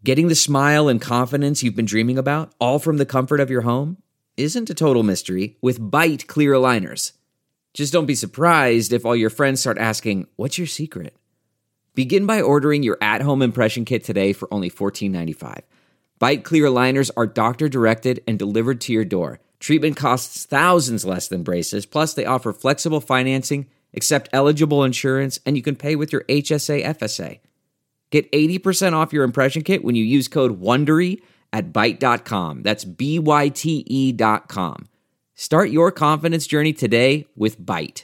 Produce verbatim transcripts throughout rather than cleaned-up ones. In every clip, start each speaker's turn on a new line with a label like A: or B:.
A: Getting the smile and confidence you've been dreaming about, all from the comfort of your home, isn't a total mystery with Byte clear aligners. Just don't be surprised if all your friends start asking, "What's your secret?" Begin by ordering your at-home impression kit today for only fourteen ninety-five. Byte clear aligners are doctor-directed and delivered to your door. Treatment costs thousands less than braces, plus they offer flexible financing, accept eligible insurance, and you can pay with your H S A F S A. Get eighty percent off your impression kit when you use code WONDERY at byte dot com. That's B Y T E dot com. Start your confidence journey today with Byte.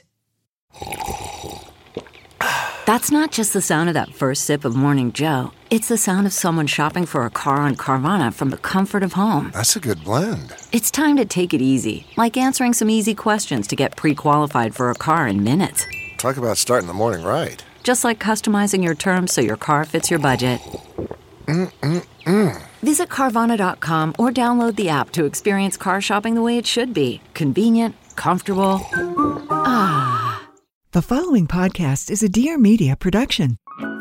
B: That's not just the sound of that first sip of Morning Joe. It's the sound of someone shopping for a car on Carvana from the comfort of home.
C: That's a good blend.
B: It's time to take it easy, like answering some easy questions to get pre-qualified for a car in minutes.
C: Talk about starting the morning right.
B: Just like customizing your terms so your car fits your budget.
C: Mm-mm-mm.
B: Visit Carvana dot com or download the app to experience car shopping the way it should be. Convenient, comfortable. Ah.
D: The following podcast is a Dear Media production.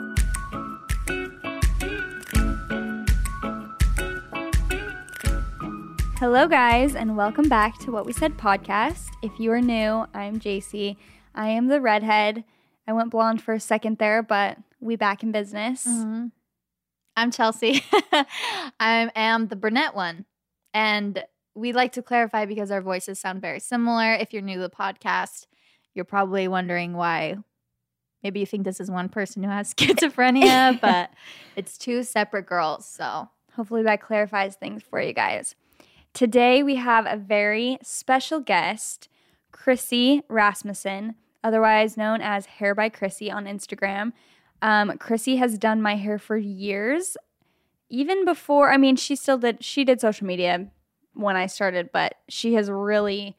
E: Hello, guys, and welcome back to What We Said podcast. If you are new, I'm J C. I am the redhead. I went blonde for a second there, but we back in business.
F: Mm-hmm. I'm Chelsea. I am the brunette one. And we like to clarify because our voices sound very similar. If you're new to the podcast, you're probably wondering why. Maybe you think this is one person who has schizophrenia, but it's two separate girls. So
E: hopefully that clarifies things for you guys. Today we have a very special guest, Chrissy Rasmussen, otherwise known as Hair by Chrissy on Instagram. Um, Chrissy has done my hair for years, even before, I mean, she still did, she did social media when I started, but she has really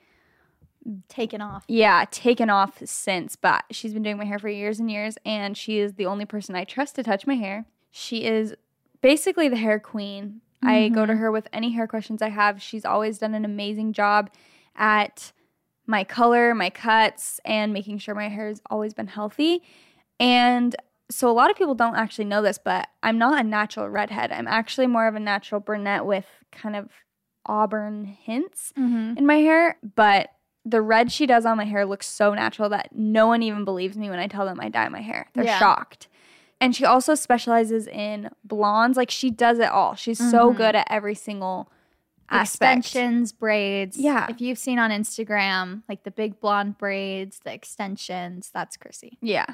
F: taken off.
E: Yeah, taken off since, but she's been doing my hair for years and years, and she is the only person I trust to touch my hair. She is basically the hair queen. Mm-hmm. I go to her with any hair questions I have. She's always done an amazing job at my color, my cuts, and making sure my hair has always been healthy. And so a lot of people don't actually know this, but I'm not a natural redhead. I'm actually more of a natural brunette with kind of auburn hints mm-hmm. in my hair, but the red she does on my hair looks so natural that no one even believes me when I tell them I dye my hair. They're yeah. shocked. And she also specializes in blondes. Like, she does it all. She's mm-hmm. so good at every single aspect.
F: Extensions, braids.
E: Yeah.
F: If you've seen on Instagram, like the big blonde braids, the extensions, that's Chrissy.
E: Yeah.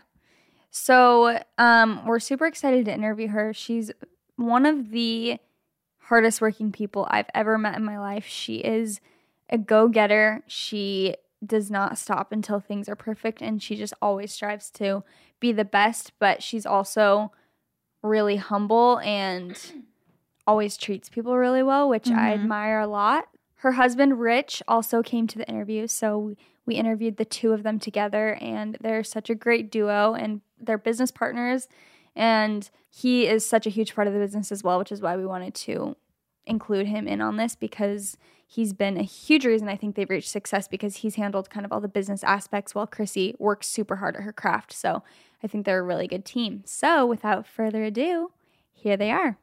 E: So um, we're super excited to interview her. She's one of the hardest working people I've ever met in my life. She is a go-getter. She does not stop until things are perfect, and she just always strives to be the best, but she's also really humble and always treats people really well, which mm-hmm. I admire a lot. Her husband, Rich, also came to the interview, so we interviewed the two of them together, and they're such a great duo, and they're business partners, and he is such a huge part of the business as well, which is why we wanted to include him in on this, because he's been a huge reason I think they've reached success, because he's handled kind of all the business aspects while Chrissy works super hard at her craft. So I think they're a really good team. So without further ado, here they are.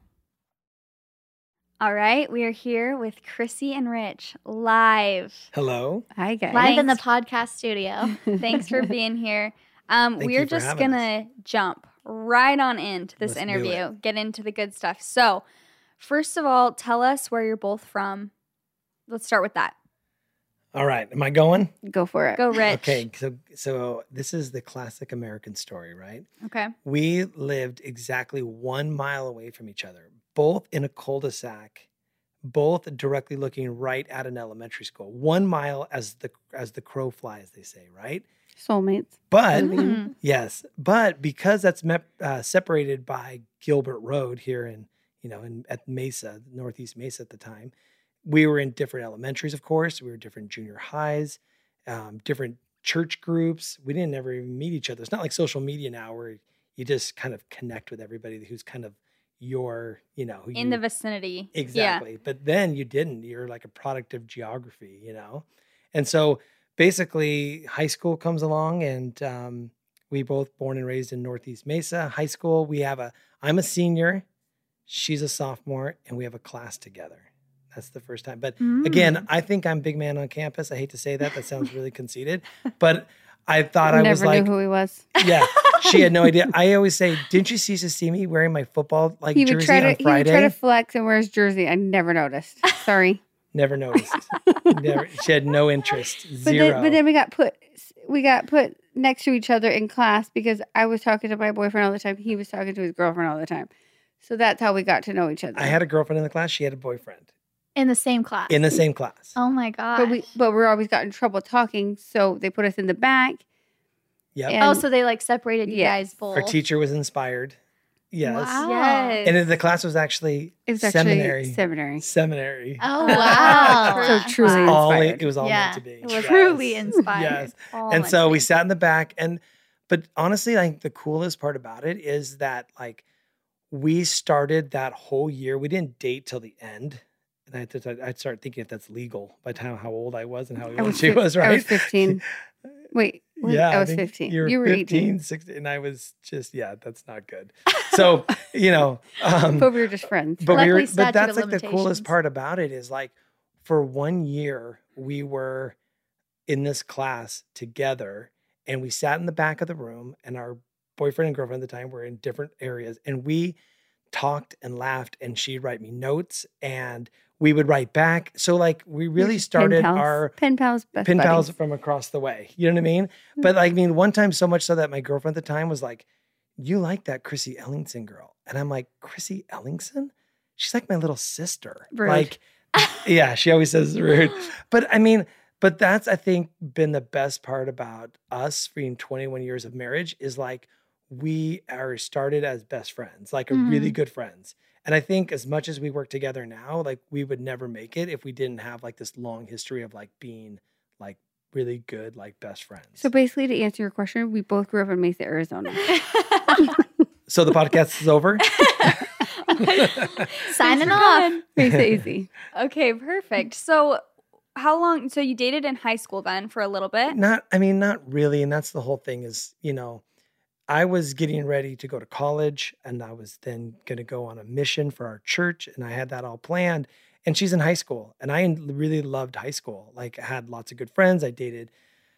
E: All right, we are here with Chrissy and Rich live.
G: Hello.
E: Hi, guys.
F: Live in the podcast studio.
E: Thanks for being here. Um,
G: Thank
E: we're
G: you for
E: just going to jump right on into this
G: Let's
E: interview, get into the good stuff. So first of all, tell us where you're both from. Let's start with that.
G: All right. Am I going?
E: Go for it. Go, Rich.
G: Okay. So, so this is the classic American story, right?
E: Okay.
G: We lived exactly one mile away from each other, both in a cul-de-sac, both directly looking right at an elementary school. One mile as the as the crow flies, they say, right?
H: Soulmates.
G: But
E: mm-hmm.
G: yes, but because that's me- uh, separated by Gilbert Road here in you know in at Mesa, Northeast Mesa at the time. We were in different elementaries, of course. We were different junior highs, um, different church groups. We didn't ever even meet each other. It's not like social media now where you just kind of connect with everybody who's kind of your, you know. Who
E: in
G: you,
E: the vicinity.
G: Exactly.
E: Yeah.
G: But then you didn't. You're like a product of geography, you know. And so basically high school comes along, and um, we both born and raised in Northeast Mesa. High school, we have a, I'm a senior. she's a sophomore, and we have a class together. That's the first time. But
F: Mm.
G: again, I think I'm big man on campus. I hate to say that. That sounds really conceited. But I thought I
H: Never
G: was like,
H: knew who he was.
G: yeah, she had no idea. I always say, didn't you cease to see me wearing my football like
H: He would
G: jersey
H: try to
G: on
H: he would
G: Friday?
H: try to flex and wear his jersey. I never noticed. Sorry.
G: Never noticed. Never. She had no interest.
H: But
G: Zero.
H: then, but then we got put we got put next to each other in class because I was talking to my boyfriend all the time. He was talking to his girlfriend all the time. So that's how we got to know each other.
G: I had a girlfriend in the class. She had a boyfriend
F: In the same class.
G: in the same class.
F: Oh my god.
H: but we but we always got in trouble talking, so they put us in the back.
G: Yep.
H: And-
F: oh, so they like separated you
H: Yes.
F: guys both.
G: Our teacher was inspired. Yes.
F: Wow.
E: Yes.
G: And the class was actually
H: It was actually
G: seminary.
H: seminary.
G: Seminary.
F: Oh wow.
H: So truly
G: It was all,
H: inspired.
G: it was all
F: yeah,
G: meant to be.
F: It was
G: Yes.
F: truly inspired.
G: Yes.
E: All
G: And
E: meant
G: so
E: to
G: we
E: be.
G: sat in the back, and but honestly, I think the coolest part about it is that like we started that whole year. We didn't date till the end, and I had to I'd start thinking if that's legal by the time how old I was and how
H: I
G: old
H: was
G: she
H: fif-
G: was. Right?
H: I was fifteen. Wait, what?
G: Yeah,
H: I was
G: think
H: fifteen.
G: You were,
H: You were
G: fifteen,
H: eighteen.
G: sixteen, and I was just yeah. That's not good. So you know, um,
H: But we were just friends.
G: but we were,
F: Luckily,
G: but
F: statute
G: that's
F: of
G: like the coolest
F: limitations.
G: part about it is like for one year we were in this class together, and we sat in the back of the room, and our boyfriend and girlfriend at the time were in different areas, and we talked and laughed, and she'd write me notes, and we would write back. So like we really
H: Pen
G: started
H: pals.
G: our
H: pen pals, best
G: pen pals
H: buddies.
G: from across the way. You know what I mean? But like, I mean, one time so much so that my girlfriend at the time was like, "You like that Chrissy Ellingson girl?" And I'm like, "Chrissy Ellingson? She's like my little sister."
H: Rude.
G: Like, yeah, she always says rude. But I mean, but that's I think been the best part about us being twenty-one years of marriage is like we are started as best friends, like a really
F: Mhm.
G: good friends. And I think as much as we work together now, like we would never make it if we didn't have like this long history of like being like really good, like best friends.
H: So basically, to answer your question, we both grew up in Mesa, Arizona.
G: So the podcast is over.
F: Signing off.
H: Mesa easy.
E: Okay, perfect. So, how long? So you dated in high school then for a little bit?
G: Not, I mean, not really. And that's the whole thing is, you know, I was getting ready to go to college, and I was then going to go on a mission for our church, and I had that all planned. And she's in high school, and I really loved high school. Like I had lots of good friends. I dated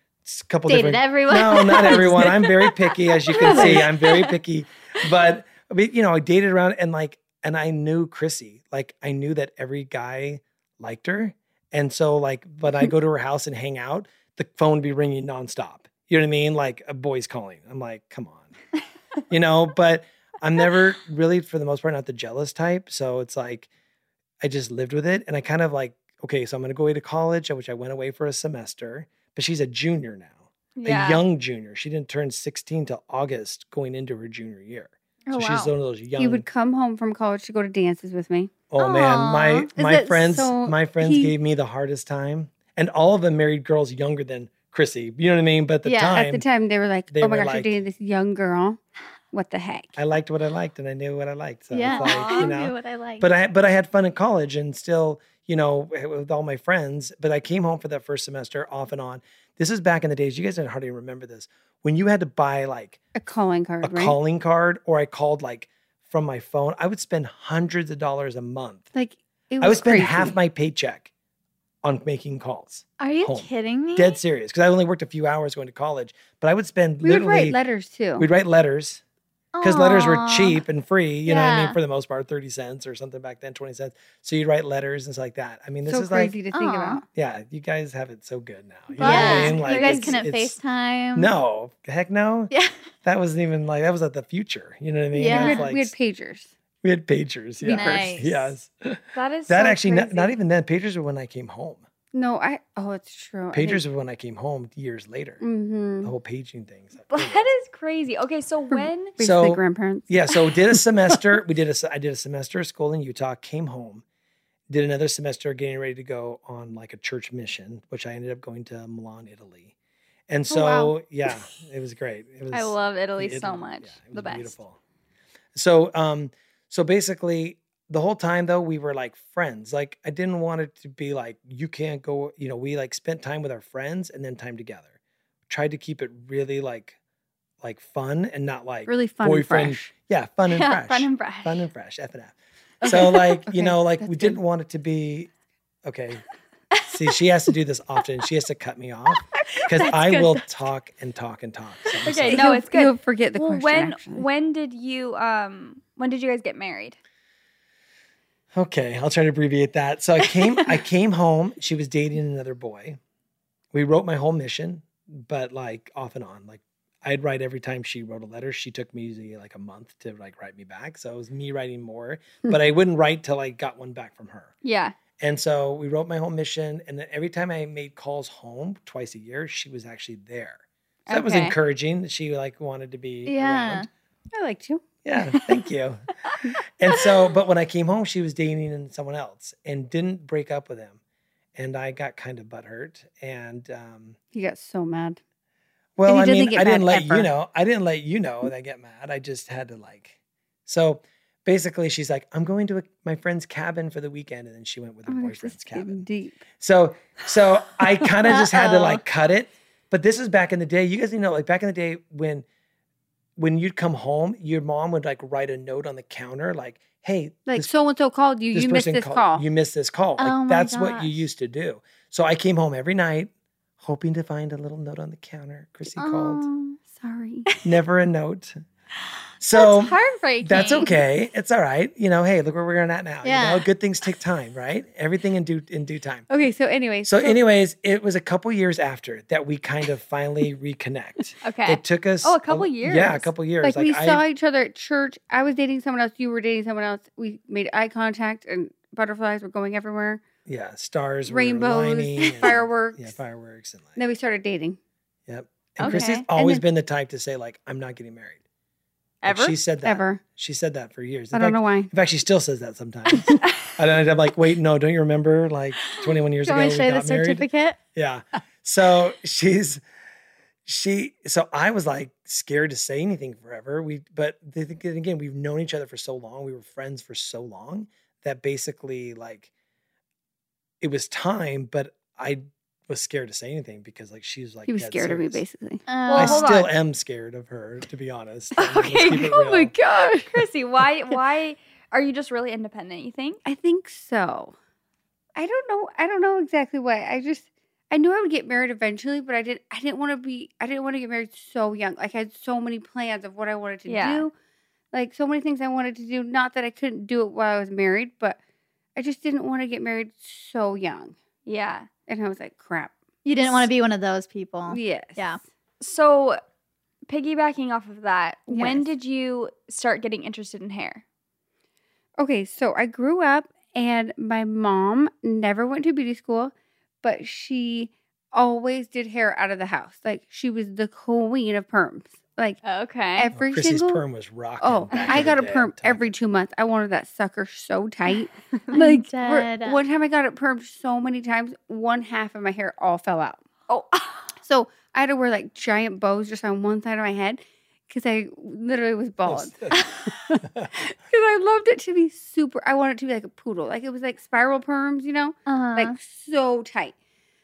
G: a couple
F: Dated
G: different.
F: everyone.
G: No, not everyone. I'm very picky, as you can see. I'm very picky, but I mean, you know, I dated around, and like, and I knew Chrissy. Like I knew that every guy liked her, and so like, when I go to her house and hang out, the phone would be ringing nonstop. You know what I mean? Like a boy's calling. I'm like, come on, you know. But I'm never really, for the most part, not the jealous type. So it's like, I just lived with it, and I kind of like, okay, so I'm going to go away to college, which I went away for a semester. But she's a junior now,
E: Yeah.
G: a young junior. She didn't turn sixteen till August, going into her junior year. So
F: Oh,
G: she's
F: wow.
G: one of those young.
H: He would come home from college to go to dances with me.
G: oh man,
F: Aw.
G: my
H: Is
G: my
H: that
G: friends,
H: so-
G: my friends
H: he-
G: gave me the hardest time, and all of them married girls younger than Chrissy. You know what I mean? But at the
F: Yeah,
G: time,
H: At the time, they were like,
G: they
H: "Oh my
G: were
H: gosh,
G: like-
H: you're dating this young girl. What the heck?"
G: I liked what I liked, and I knew what I liked. So
F: Yeah.
G: it's like,
F: I
G: you know.
F: knew what I liked.
G: But I but I had fun in college, and still, you know, with all my friends. But I came home for that first semester off and on. This is back in the days. You guys don't hardly remember this, when you had to buy like
H: A calling card,
G: a
H: right?
G: calling card, or I called like from my phone. I would spend hundreds of dollars a month.
H: Like it was
G: I would spend
H: crazy.
G: half my paycheck on making calls.
F: Are you
G: home.
F: kidding me?
G: Dead serious, because I only worked a few hours going to college, but I would spend
H: We would
G: literally.
H: write letters too.
G: We'd write letters. Because letters were
F: Aw.
G: cheap and free, you know what I
F: Yeah.
G: mean, for the most part, thirty cents or something back then, twenty cents. So you'd write letters and stuff like that. I mean, this
H: so
G: is like,
H: crazy to think
F: Aw.
H: about.
G: yeah, you guys have it so good now. You know what
F: Yeah.
G: I mean? Like,
F: you guys
G: it's-
F: couldn't
G: it's-
F: FaceTime.
G: No, heck no.
F: Yeah.
G: That wasn't even like, that was at the future. You know what I mean?
F: Yeah.
G: It
H: We
G: was
H: had,
G: like,
H: we had pagers.
G: we had pagers. Yeah.
F: Nice.
G: Yes.
E: That is
G: That
E: so
G: actually, not,
E: crazy.
G: not even then. Pagers were when I came home.
H: No, I. Oh, it's true.
G: Pagers were when I came home years later.
H: Mm-hmm.
G: The whole paging thing. So,
E: That is crazy. Okay, so when
H: Basically,
G: So-
H: grandparents.
G: Yeah, so did a semester. we did a. se- I did a semester of school in Utah. Came home, did another semester, getting ready to go on like a church mission, which I ended up going to Milan, Italy. And so,
E: wow.
G: yeah, it was great. It was.
E: I love Italy so
G: Italy,
E: much.
G: yeah, it
E: The
G: was
E: best.
G: Beautiful. So, um, so basically, the whole time though, we were like friends. Like I didn't want it to be like you can't go. You know, we like spent time with our friends and then time together. Tried to keep it really like, like fun and not like
H: Really fun
G: boyfriend.
H: and fresh.
G: Yeah, fun and
E: Yeah,
G: fresh.
E: fun and fresh.
G: Fun and fresh. F and F. So like, you
H: Okay,
G: know, like
H: that's
G: we
H: good.
G: didn't want it to be, okay. See, she has to do this often. She has to cut me off because I
H: good.
G: will talk and talk and talk. So I'm
E: Okay,
G: sorry.
E: no,
H: He'll-
E: it's good.
H: He'll forget the
E: well,
H: question.
E: when
H: actually.
E: when did you um when did you guys get married?
G: Okay, I'll try to abbreviate that. So I came, I came home. She was dating another boy. We wrote my whole mission, but like off and on. Like I'd write every time she wrote a letter. She took me usually like a month to like write me back. So it was me writing more, but I wouldn't write till I got one back from her.
E: Yeah.
G: And so we wrote my whole mission. And then every time I made calls home twice a year, she was actually there. So that was
E: Okay.
G: encouraging. She like wanted to be
F: Yeah.
G: around.
H: I liked you.
G: Yeah, thank you. And so, but when I came home, she was dating someone else and didn't break up with him. And I got kind of butthurt. And um,
H: He got so mad.
G: well,
H: he
G: I
H: doesn't
G: mean,
H: get
G: I didn't
H: mad
G: let
H: ever.
G: you know. I didn't let you know that I get mad. I just had to like. So basically, she's like, "I'm going to a, my friend's cabin for the weekend," and then she went with her
H: Oh my gosh,
G: boyfriend's
H: this is getting
G: cabin.
H: deep.
G: So, so I kind of just had to
F: Uh-oh.
G: like cut it. But this is back in the day. You guys need to know, like back in the day when, when you'd come home, your mom would like write a note on the counter, like, "Hey,
H: Like
G: this,
H: so and so called you.
G: this
H: You missed
G: person
H: this
G: called-
H: call.
G: You missed this call." Like
F: Oh my
G: that's what you
F: gosh.
G: used to do. So I came home every night, hoping to find a little note on the counter. Chrissy called.
F: Oh,
H: Sorry.
G: Never a note. So
F: that's heartbreaking.
G: that's okay. It's all right. You know, hey, look where we're at now.
F: Yeah.
G: You know, good things take time, right? Everything in due in due time.
H: Okay, so anyway.
G: So, anyways, it was a couple years after that we kind of finally reconnect.
E: Okay.
G: It took us
E: Oh, a couple
G: Yeah, a
E: years.
G: couple years.
H: like, we
G: I,
H: saw each other at church. I was dating someone else. You were dating someone else. We made eye contact, and butterflies were going everywhere.
G: yeah, stars, were
H: Rainbows,
G: aligning and-
H: fireworks.
G: yeah, fireworks, and like,
H: And then we started dating.
G: yep. And
E: Okay.
G: Chrissy's
E: And
G: always
H: then-
G: been the type to say like, "I'm not getting married." Like,
E: Ever?
G: she said that.
H: Ever.
G: She said that for years. In
H: I don't
G: fact-
H: know why.
G: In fact, she still says that sometimes. and then I'm like, "Wait, no, don't you remember? Like twenty-one years
F: Do you
G: ago,
F: want
G: we
F: to show
G: got
F: the
G: married."
F: certificate?
G: Yeah. So she's she so I was like scared to say anything forever. We but the thing- again, we've known each other for so long. We were friends for so long that basically like it was time, but I was scared to say anything because like she was like
H: He was
G: dead
H: scared of me,
G: serious.
H: basically.
F: Oh,
G: I
E: hold
G: still
E: on.
G: am scared of her, to be honest. I mean, let's
E: Okay,
G: keep it
H: Oh my
G: real.
H: gosh.
E: Chrissy, why why are you just really independent, you think?
H: I think so. I don't know. I don't know exactly why. I just I knew I would get married eventually, but I didn't I didn't want to be I didn't want to get married so young. Like I had so many plans of what I wanted to
E: Yeah.
H: do. Like so many things I wanted to do. Not that I couldn't do it while I was married, but I just didn't want to get married so young.
E: Yeah.
H: And I was like, crap.
F: You didn't want to be one of those people.
H: Yes.
F: Yeah.
E: So piggybacking off of that, when
H: Yes.
E: did you start getting interested in hair?
H: Okay, so I grew up and my mom never went to beauty school, but she always did hair out of the house. Like she was the queen of perms. Like
E: Okay.
H: every
G: Oh, Chrissy's
H: single
G: perm was rocking.
H: Oh,
G: back
H: I
G: in
H: got
G: the
H: a
G: day,
H: perm
G: I'm telling
H: every
G: you.
H: two months. I wanted that sucker so tight.
F: I'm
H: like for-
F: dead.
H: one time I got it permed so many times, one half of my hair all fell out.
E: Oh.
H: So I had to wear like giant bows just on one side of my head because I literally was bald. Because I loved it to be super. I wanted it to be like a poodle, like it was like spiral perms, you know,
F: Uh-huh.
H: like so tight.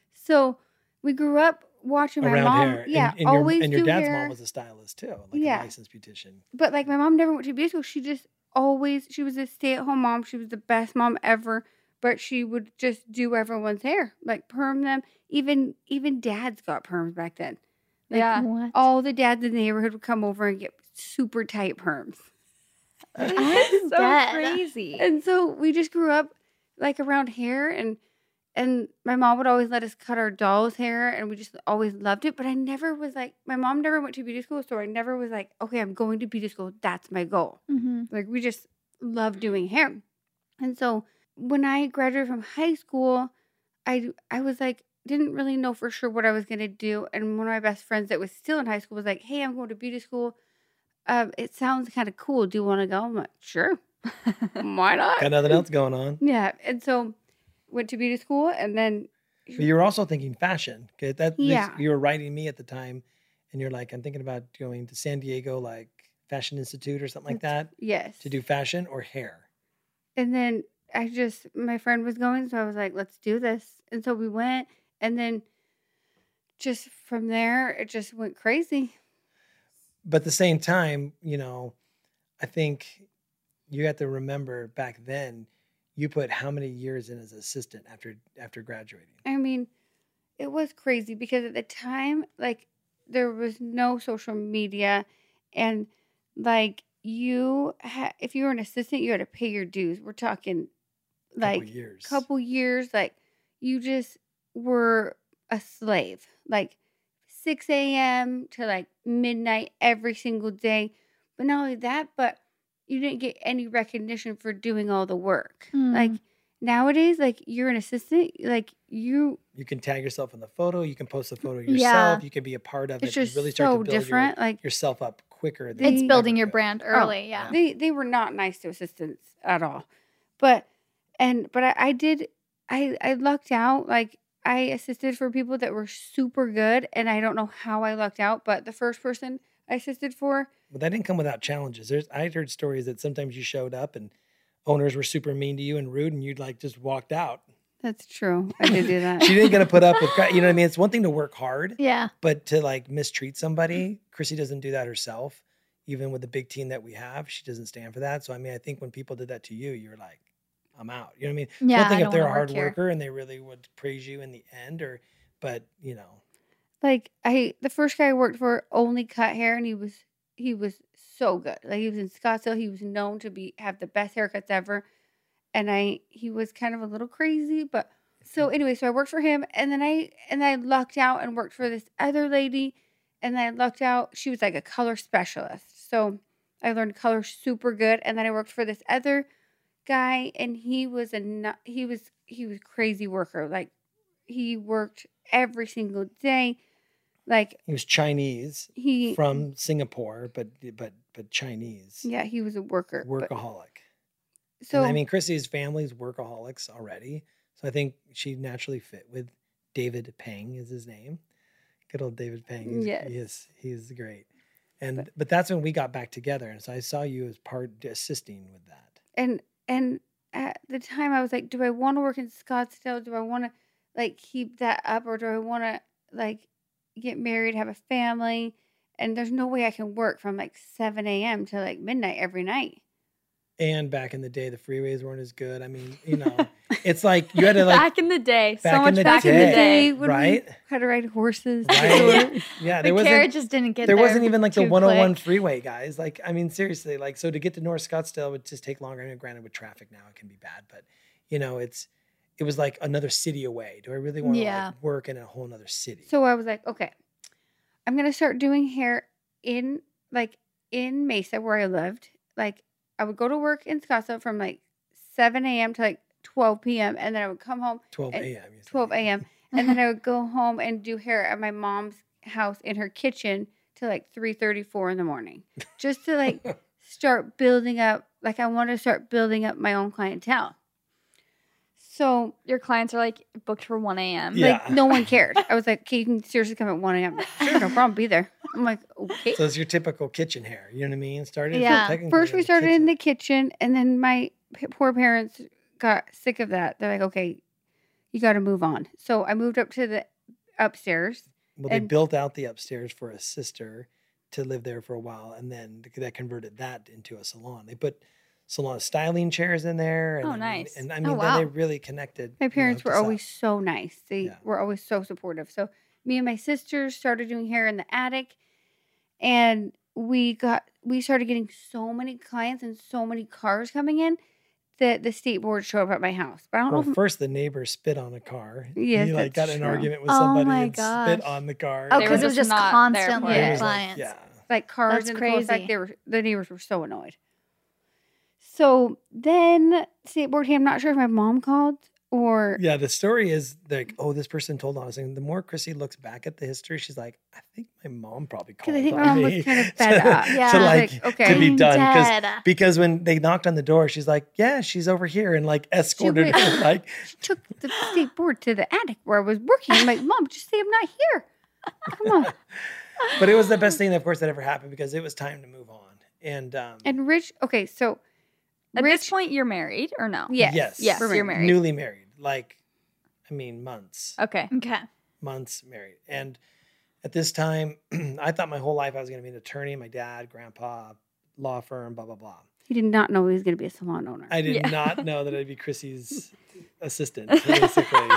H: So we grew up watching my
G: Around
H: mom.
G: hair.
H: Yeah,
G: and, and
H: always
G: your, and your
H: do
G: dad's
H: hair.
G: mom was a stylist too, like
H: Yeah.
G: a licensed beautician.
H: But like my mom never went to beauty school. She just always she was a stay at home mom. She was the best mom ever. But she would just do everyone's hair, like perm them. Even even dads got perms back then. Like,
E: Yeah.
F: What?
H: all the dads in the neighborhood would come over and get super tight perms.
F: I'm
E: so
F: dead.
E: crazy.
H: And so we just grew up like around hair, and and my mom would always let us cut our doll's hair, and we just always loved it. But I never was like, my mom never went to beauty school, so I never was like, okay, I'm going to beauty school. That's my goal.
F: Mm-hmm.
H: Like we just love doing hair. And so when I graduated from high school, I I was like, didn't really know for sure what I was gonna do. And one of my best friends that was still in high school was like, hey, I'm going to beauty school. Um, it sounds kind of cool. Do you want to go? I'm like, sure. Why not?
G: Got nothing else going on.
H: Yeah. And so went to beauty school, and then
G: But you were also thinking fashion. 'Kay, that
H: Yeah.
G: you were writing me at the time, and you're like, I'm thinking about going to San Diego, like Fashion Institute or something like that,
H: yes.
G: to do fashion or hair.
H: And then I just, my friend was going, so I was like, let's do this. And so we went, and then just from there, it just went crazy.
G: But at the same time, you know, I think you have to remember back then, you put how many years in as assistant after after graduating?
H: I mean, it was crazy because at the time, like, there was no social media, and like you, ha- if you were an assistant, you had to pay your dues. We're talking like
G: couple years.
H: couple years, like you just were a slave, like six a.m. to like midnight every single day. But not only that, but you didn't get any recognition for doing all the work.
F: Mm.
H: Like nowadays, like you're an assistant, like you.
G: You can tag yourself in the photo. You can post the photo
F: Yeah.
G: yourself. You can be a part of
H: It's
G: it.
H: just
G: You really start
H: so
G: to build
H: different.
G: Your,
H: like
G: yourself up quicker. Than
F: It's
G: you
F: building
G: ever
F: your
G: could.
F: brand
H: Oh,
F: early. yeah.
H: they they were not nice to assistants at all. But and but I, I did I I lucked out. Like I assisted for people that were super good, and I don't know how I lucked out. But the first person I assisted for,
G: But that didn't come without challenges. There's I heard stories that sometimes you showed up and owners were super mean to you and rude, and you'd like just walked out.
H: that's true. I did do that.
G: She didn't get to put up with, cra- you know what I mean? It's one thing to work hard,
F: Yeah.
G: but to like mistreat somebody, Chrissy doesn't do that herself. Even with the big team that we have, she doesn't stand for that. So I mean, I think when people did that to you, you're like, I'm out. You know what I mean? It's
F: Yeah,
G: one thing
F: I
G: if
F: don't
G: they're a
F: wanna
G: hard
F: work here.
G: worker and they really would praise you in the end, or but you know,
H: Like I, the first guy I worked for only cut hair, and he was he was so good. Like he was in Scottsdale. He was known to be have the best haircuts ever, and I he was kind of a little crazy, but so anyway, so I worked for him, and then I and I lucked out and worked for this other lady, and I lucked out. She was like a color specialist, so I learned color super good, and then I worked for this other guy, and he was a nu- he was he was crazy worker. Like he worked every single day. Like
G: he was Chinese
H: he
G: from Singapore, but but but Chinese,
H: yeah, he was a worker. but-
G: workaholic.
H: So
G: And I mean, Chrissy's family's workaholics already, so I think she naturally fit with David Peng is his name. Good old David Peng. He's,
H: Yes.
G: he is he's great. And but that's when we got back together, and so I saw you as part assisting with that.
H: and and at the time I was like, do I want to work in Scottsdale? Do I want to like keep that up, or do I want to like get married, have a family? And there's no way I can work from like seven a.m. to like midnight every night.
G: And back in the day, the freeways weren't as good. I mean, you know, it's like you had to like
E: back in the day, so
G: back in
E: much
G: the
E: back in the
G: day,
E: day.
H: when
G: right?
H: we had to ride horses.
G: Right? Yeah,
F: The
G: there
F: carriage
G: wasn't
F: just didn't get
G: there
F: there.
G: wasn't even like the
F: too
G: one oh one
F: quick.
G: freeway, guys. Like, I mean, seriously, like, so to get to North Scottsdale would just take longer. I mean, granted, with traffic now, it can be bad, but you know, it's it was like another city away. Do I really want to
F: Yeah.
G: like work in a whole other city?
H: So I was like, okay, I'm gonna start doing hair in like in Mesa where I lived. Like I would go to work in Scottsdale from like seven a.m. to like twelve p.m. and then I would come home
G: twelve
H: and-
G: a.m. you said.
H: twelve a.m. and then I would go home and do hair at my mom's house in her kitchen till like three thirty-four in the morning, just to like start building up. Like I want to start building up my own clientele. So
E: Your clients are like booked for one a.m.
G: Yeah.
H: like no one cared. I was like, okay, you can seriously come at one a.m. Sure, no problem, be there. I'm like, okay.
G: So it's your typical kitchen hair. You know what I mean? Started
F: Yeah.
G: technically
H: First,
G: in
H: we
G: the
H: started in
G: kitchen.
H: the kitchen, and then my p- poor parents got sick of that. They're like, okay, you got to move on. So I moved up to the upstairs.
G: Well, they
H: and-
G: built out the upstairs for a sister to live there for a while, and then that converted that into a salon. They put salon styling chairs in there. And
E: Oh,
G: I mean-
E: nice.
G: And I
F: Oh,
G: mean,
F: wow.
G: they really connected.
H: My
G: you know,
H: parents
G: hooked
H: were
G: us up.
H: always so nice. They
G: Yeah.
H: were always so supportive. So me and my sisters started doing hair in the attic, and we got we started getting so many clients and so many cars coming in that the state board showed up at my house. But I don't
G: Well,
H: know. If,
G: first the neighbor spit on a car.
H: Yes,
G: he like got
H: that's
G: in an
H: true.
G: argument with
F: Oh
G: somebody
F: my
G: and spit
F: gosh.
G: on the car.
F: Oh,
E: They
F: because
E: were
F: it was
E: just
F: just
E: not there
F: constantly
E: for
G: It
E: it.
G: was like,
F: clients.
G: yeah.
H: like cars
F: That's
H: in the cul-de-sac,
F: crazy.
H: they were the neighbors were so annoyed. So then state board came. I'm not sure if my mom called or
G: Yeah, the story is like, oh, this person told on us. And the more Chrissy looks back at the history, she's like, I think my mom probably called
H: because I think my
G: on
H: mom
G: me
H: was kind of fed
G: to-
H: up.
F: Yeah.
G: to
H: She was
G: like,
H: like, okay.
G: to be
F: I'm
G: done. 'Cause-
F: dead.
G: Because when they knocked on the door, she's like, yeah, she's over here, and like escorted
H: went-
G: her. Like,
H: She took the state board to the attic where I was working. I'm like, Mom, just say I'm not here. Come on.
G: but it was the best thing, of course, that ever happened because it was time to move on. And um,
H: And Rich, okay, so
E: At
H: Rich,
E: this point, you're married or no?
H: yes,
G: yes,
E: Yes,
H: we're
E: you're married.
G: newly married. Like, I mean, months,
E: Okay.
F: Okay.
G: months married. And at this time, I thought my whole life I was going to be an attorney. My dad, grandpa, law firm, blah blah blah.
H: He did not know he was going to be a salon owner.
G: I did
E: Yeah.
G: not know that I'd be Chrissy's assistant, basically.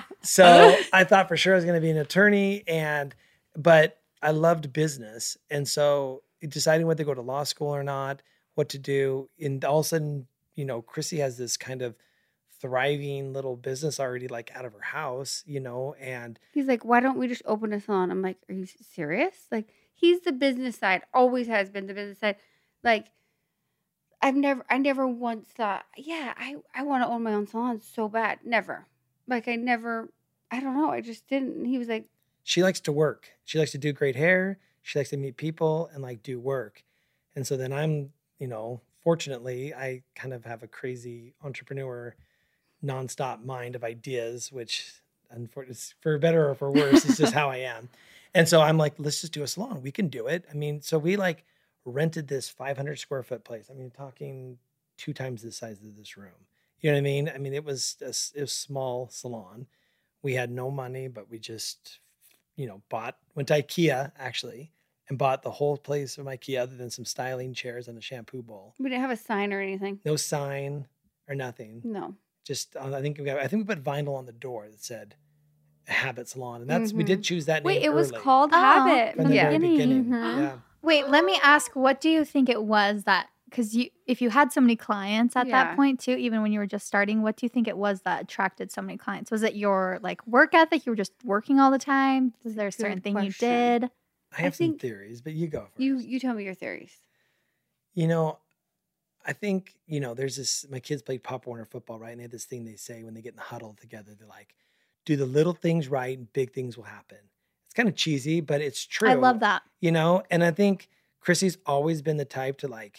G: So I thought for sure I was going to be an attorney, and but I loved business, and so deciding whether to go to law school or not, what to do, and all of a sudden, you know, Chrissy has this kind of thriving little business already, like out of her house, you know, and
H: He's like, why don't we just open a salon? I'm like, are you serious? Like, he's the business side, always has been the business side. Like, I've never, I never once thought, yeah, I, I want to own my own salon so bad. Never. Like, I never, I don't know. I just didn't. And he was like,
G: she likes to work. She likes to do great hair. She likes to meet people and like do work. And so then I'm, you know, fortunately, I kind of have a crazy entrepreneur, nonstop mind of ideas, which unfortunately, for better or for worse, is just how I am. And so I'm like, let's just do a salon. We can do it. I mean, so we like rented this five hundred square foot place. I mean, talking two times the size of this room. You know what I mean? I mean, it was a, it was a small salon. We had no money, but we just, you know, bought, went to IKEA actually, and bought the whole place from IKEA other than some styling chairs and a shampoo bowl.
H: we didn't have a sign or anything.
G: No sign or nothing.
H: No.
G: Just, uh, I think we got, I think we put vinyl on the door that said Habit Salon. And that's, we
H: Mhm.
G: did choose that
E: Wait,
G: name
E: it was
G: early.
E: called
F: Oh.
E: Habit
G: From
E: from
G: the
E: the
G: very
E: beginning.
G: beginning.
H: Mhm.
G: Yeah.
F: Wait, let me ask, what do you think it was that, because you, if you had so many clients at
H: Yeah.
F: that point too, even when you were just starting, what do you think it was that attracted so many clients? Was it your like work ethic? You were just working all the time? Was there a
H: Good
F: certain thing
H: question.
F: you did?
G: I have
H: I think-
G: some theories, but you go first.
H: You, you tell me your theories.
G: You know, I think, you know, there's this, my kids played Pop Warner football, right? And they have this thing they say when they get in the huddle together. They're like, do the little things right and big things will happen. It's kind of cheesy, but it's true.
F: I love that.
G: You know, and I think Chrissy's always been the type to like,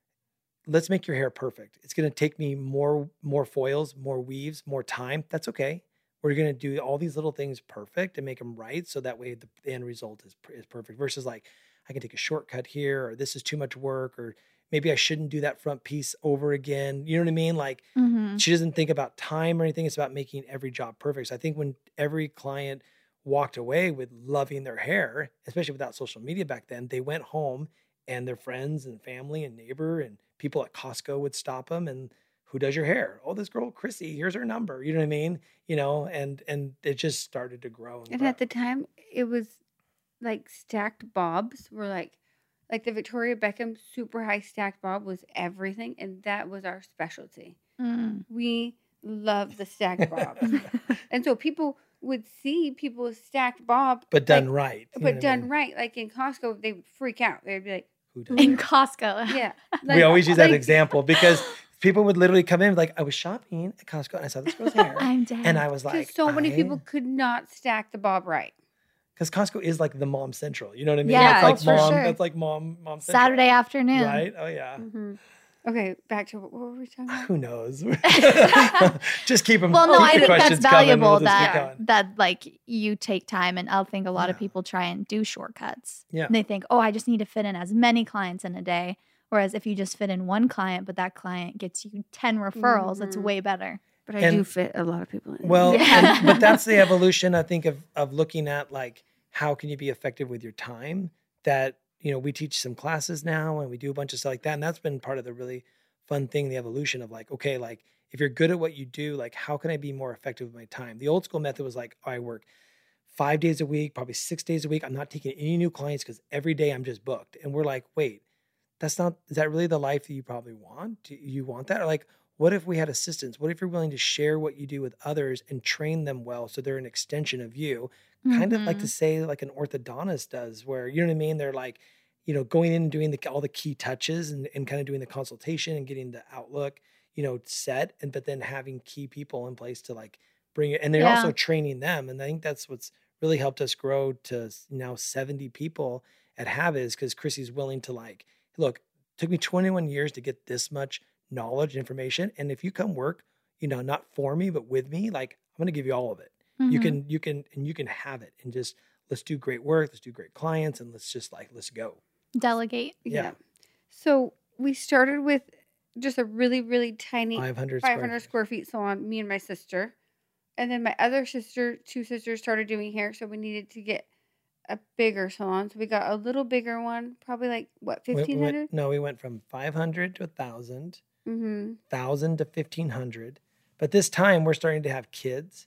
G: let's make your hair perfect. It's going to take me more, more foils, more weaves, more time. That's okay. We're going to do all these little things perfect and make them right. So that way the, the end result is, is perfect versus like, I can take a shortcut here, or this is too much work, or maybe I shouldn't do that front piece over again. You know what I mean? Like
F: Mm-hmm.
G: she doesn't think about time or anything. It's about making every job perfect. So I think when every client walked away with loving their hair, especially without social media back then, they went home and their friends and family and neighbor and people at Costco would stop them and who does your hair? Oh, this girl, Chrissy, here's her number. You know what I mean? You know, and, and it just started to grow.
H: And
G: grow.
H: at the time, it was like stacked bobs were like, like the Victoria Beckham super high stacked bob was everything. And that was our specialty.
F: Mm.
H: We love the stacked bobs. And so people would see people with stacked bob.
G: but done
H: like,
G: right. you know
H: But
G: what I
H: done
G: mean?
H: right. Like in Costco, they would freak out. They'd be like,
G: Who does
F: In
G: it?
F: Costco.
H: yeah.
G: we
H: Like-
G: always use that
H: like-
G: example because people would literally come in like, I was shopping at Costco and I saw this girl's hair.
F: I'm dead.
G: and I was
H: Because
G: like,
H: so many
G: I-
H: people could not stack the bob right.
G: Because Costco is like the mom central. You know what I mean?
F: Yeah,
G: that's like
F: oh, for
G: mom.
F: sure.
G: That's like mom. Mom central.
F: Saturday afternoon.
G: Right? Oh yeah.
H: hmm Okay, back to what were we talking about?
G: Who knows? just keep them.
F: Well, no,
G: keep
F: I
G: the
F: think that's
G: questions coming,
F: valuable
G: we'll just keep
F: that
G: going.
F: that like you take time, and I think a lot of
G: Yeah.
F: people try and do shortcuts.
G: Yeah.
F: And they think, oh, I just need to fit in as many clients in a day. Whereas if you just fit in one client, but that client gets you ten referrals, it's
H: Mhm.
F: way better.
H: But I
G: And-
H: do fit a lot of people in.
G: Well,
F: Yeah.
G: and, but that's the evolution, I think, of of looking at like how can you be effective with your time. That you know, we teach some classes now, and we do a bunch of stuff like that, and that's been part of the really fun thing, the evolution of like, okay, like if you're good at what you do, like how can I be more effective with my time? The old school method was like, oh, I work five days a week, probably six days a week. I'm not taking any new clients because every day I'm just booked. And we're like, wait, that's not, is that really the life that you probably want? Do you want that? Or like, what if we had assistants? What if you're willing to share what you do with others and train them well so they're an extension of you? Kind of like
F: Mhm.
G: to say like an orthodontist does, where, you know what I mean? They're like, you know, going in and doing the, all the key touches and, and kind of doing the consultation and getting the outlook, you know, set. And, but then having key people in place to like bring it. And they're
F: Yeah.
G: also training them. And I think that's what's really helped us grow to now seventy people at Habit, is because Chrissy's willing to like, look, it took me twenty-one years to get this much knowledge and information. And if you come work, you know, not for me, but with me, like I'm going to give you all of it. You
F: Mhm.
G: can, you can, and you can have it, and just, let's do great work. Let's do great clients, and let's just like, let's go.
F: delegate.
G: Yeah.
H: So we started with just a really, really tiny
G: five hundred,
H: five hundred square feet salon, me and my sister. And then my other sister, two sisters started doing hair. So we needed to get a bigger salon. So we got a little bigger one, probably like, what,
G: We- we
H: fifteen hundred?
G: went- no, we went from five hundred to one thousand,
H: Mm-hmm.
G: one thousand to fifteen hundred. But this time we're starting to have kids.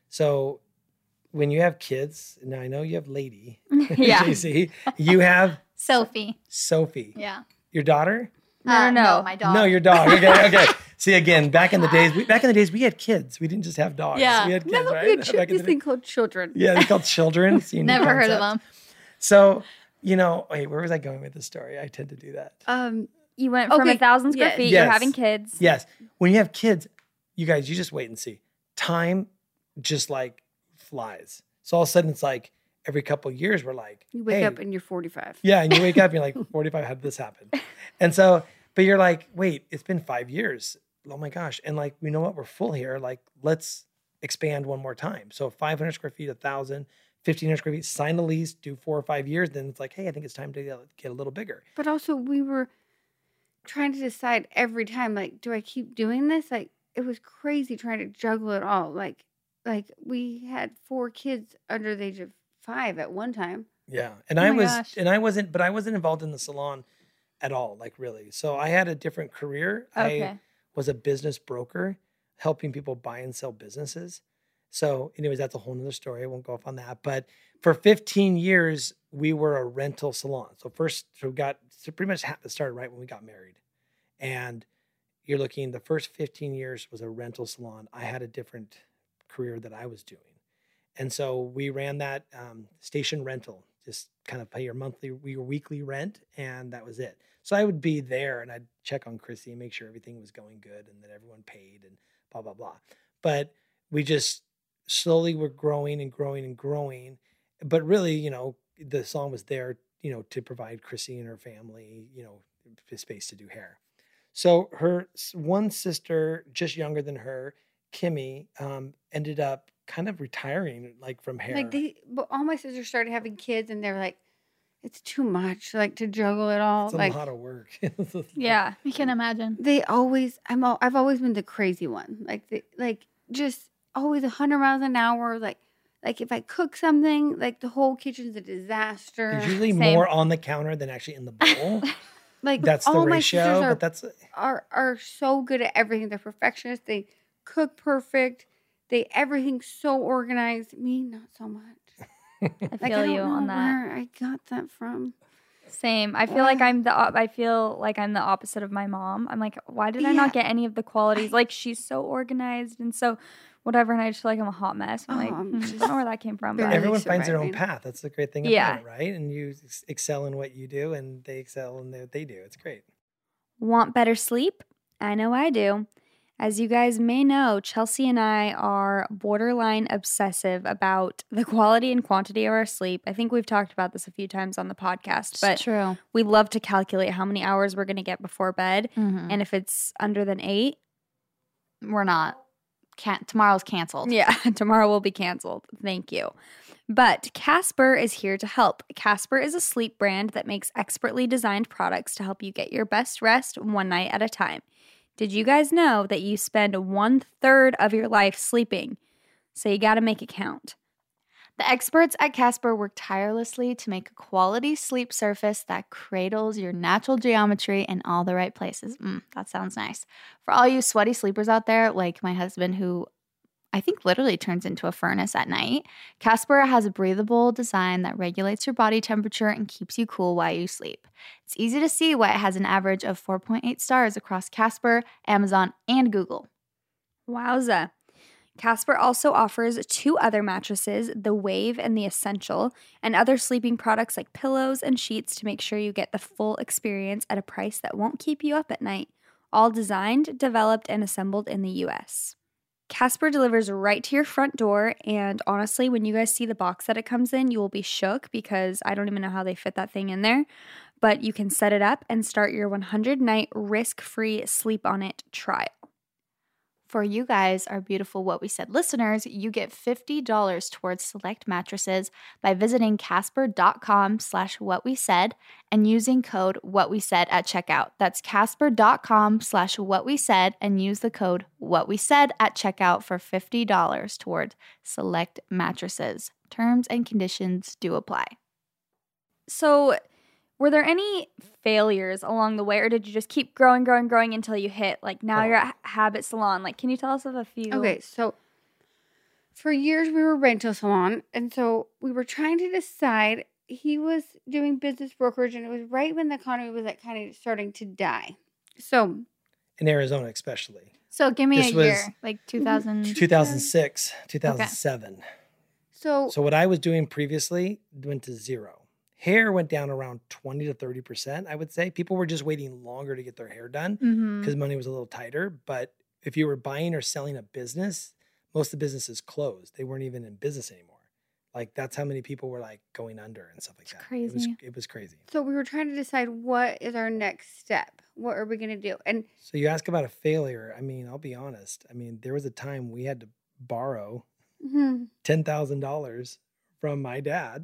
G: So when you have kids, now I know you have Lady,
E: Yeah.
G: J C, you have
F: Sophie.
G: Sophie.
F: Yeah.
G: Your daughter?
E: No,
F: Uh,
E: no, no.
F: my dog.
G: No, your dog. Okay, okay. See, again, back in the days, we, back in the days, we had kids. We didn't just have dogs.
F: Yeah.
G: We had kids,
H: No,
G: right?
H: we had ch-
G: Back in
H: this
G: the
H: thing
G: day.
H: called children.
G: Yeah, they're called children. It's a unique
F: Never heard of
G: concept.
F: them.
G: So, you know, wait, where was I going with this story? I tend to do that.
H: Um,
E: You went from
H: Okay,
E: a thousand square
H: yes.
E: feet.
G: Yes.
E: You're having kids.
G: Yes. When you have kids, you guys, you just wait and see. Time just like flies. So all of a sudden it's like every couple of years we're like,
H: you wake
G: hey,
H: up and you're forty-five.
G: yeah, and you wake up and you're like, forty-five, how did this happen? And so, but you're like, wait, it's been five years. Oh my gosh. And like, you know what? We're full here. Like, let's expand one more time. So five hundred square feet, one thousand, fifteen hundred square feet, sign a lease, do four or five years. Then it's like, hey, I think it's time to get get a little bigger.
H: But also, we were trying to decide every time, like, do I keep doing this? Like, it was crazy trying to juggle it all. Like, like we had four kids under the age of five at one time.
G: Yeah. And
F: Oh
G: I
F: my
G: was,
F: gosh.
G: and I wasn't, but I wasn't involved in the salon at all, like really. So I had a different career.
E: Okay.
G: I was a business broker helping people buy and sell businesses. So anyways, that's a whole nother story. I won't go off on that. But for fifteen years, we were a rental salon. So first, so we got, so pretty much ha- started right when we got married. And you're looking, the first fifteen years was a rental salon. I had a different career that I was doing. And so we ran that um, station rental, just kind of pay your monthly, your weekly rent, and that was it. So I would be there and I'd check on Chrissy and make sure everything was going good and that everyone paid and blah, blah, blah. But we just slowly were growing and growing and growing. But really, you know, the salon was there, you know, to provide Chrissy and her family, you know, space to do hair. So her s- one sister, just younger than her, Kimmy, um, ended up kind of retiring like from hair.
H: Like, they, but all my sisters started having kids, and they were like, it's too much, like, to juggle it all.
G: It's a
H: like,
G: lot of work.
E: Yeah.
F: I can imagine.
H: they always, I'm, al- I've always been the crazy one. Like, they, like, just always a hundred miles an hour. Like, like if I cook something, like the whole kitchen's a disaster.
G: There's usually
E: Same.
G: more on the counter than actually in the bowl.
H: Like,
G: That's the
H: all my
G: ratio,
H: sisters are,
G: but that's
H: are are so good at everything. They're perfectionists. They cook perfect. They everything's so organized. Me, not so much.
E: I
H: Like,
E: feel
H: I don't
E: you
H: know
E: on that.
H: where I got that from.
E: Same. I feel like I'm the op- I feel like I'm the opposite of my mom. I'm like, why did I not
H: Yeah.
E: get any of the qualities? Like, she's so organized and so whatever, and I just feel like I'm a hot mess. I'm like,
H: Oh, I'm
E: hmm, I
H: just
E: don't know where that came from. But
H: barely
G: everyone finds their own
H: surviving.
G: path. That's the great thing
E: Yeah.
G: about it, right? And you ex- excel in what you do, and they excel in what they do. It's great.
E: Want better sleep? I know I do. As you guys may know, Chelsea and I are borderline obsessive about the quality and quantity of our sleep. I think we've talked about this a few times on the podcast, but
F: true.
E: we love to calculate how many hours we're going to get before bed.
F: Mhm.
E: And if it's under than eight,
F: We're not. Can't, tomorrow's canceled.
E: yeah, tomorrow will be canceled. Thank you. But Casper is here to help. Casper is a sleep brand that makes expertly designed products to help you get your best rest one night at a time. Did you guys know that you spend one third of your life sleeping? So you got to make it count.
F: The experts at Casper work tirelessly to make a quality sleep surface that cradles your natural geometry in all the right places. Mm, that sounds nice. For all you sweaty sleepers out there, like my husband, who I think literally turns into a furnace at night, Casper has a breathable design that regulates your body temperature and keeps you cool while you sleep. It's easy to see why it has an average of four point eight stars across Casper, Amazon, and Google.
E: Wowza. Casper also offers two other mattresses, the Wave and the Essential, and other sleeping products like pillows and sheets to make sure you get the full experience at a price that won't keep you up at night. All designed, developed, and assembled in the U S. Casper delivers right to your front door, and honestly, when you guys see the box that it comes in, you will be shook because I don't even know how they fit that thing in there. But you can set it up and start your one hundred night risk-free sleep on it trial.
F: For you guys, our beautiful What We Said listeners, you get fifty dollars towards select mattresses by visiting casper.com slash what we said and using code what we said at checkout. That's casper.com slash what we said and use the code what we said at checkout for fifty dollars towards select mattresses. Terms and conditions do apply.
E: So, were there any failures along the way, or did you just keep growing, growing, growing until you hit, like, now
G: Oh.
E: you're at Habit Salon? Like, can you tell us of a few?
H: Okay, so for years we were rental salon, and so we were trying to decide. He was doing business brokerage, and it was right when the economy was like kind of starting to die. So
G: In Arizona, especially.
F: So give me
G: This
F: a
G: was
F: year, like two thousand.
G: two thousand six, two thousand seven.
H: so
G: So what I was doing previously went to zero. Hair went down around twenty to thirty percent, I would say. People were just waiting longer to get their hair done
F: Mm-hmm.
G: because money was a little tighter. But if you were buying or selling a business, most of the businesses closed. They weren't even in business anymore. Like, that's how many people were like going under and stuff like
F: It's
G: that. It was,
F: crazy.
G: it was crazy.
H: so we were trying to decide what is our next step. What are we gonna do? And
G: So you ask about a failure. I mean, I'll be honest. I mean, there was a time we had to borrow
H: mhm,
G: ten thousand dollars from my dad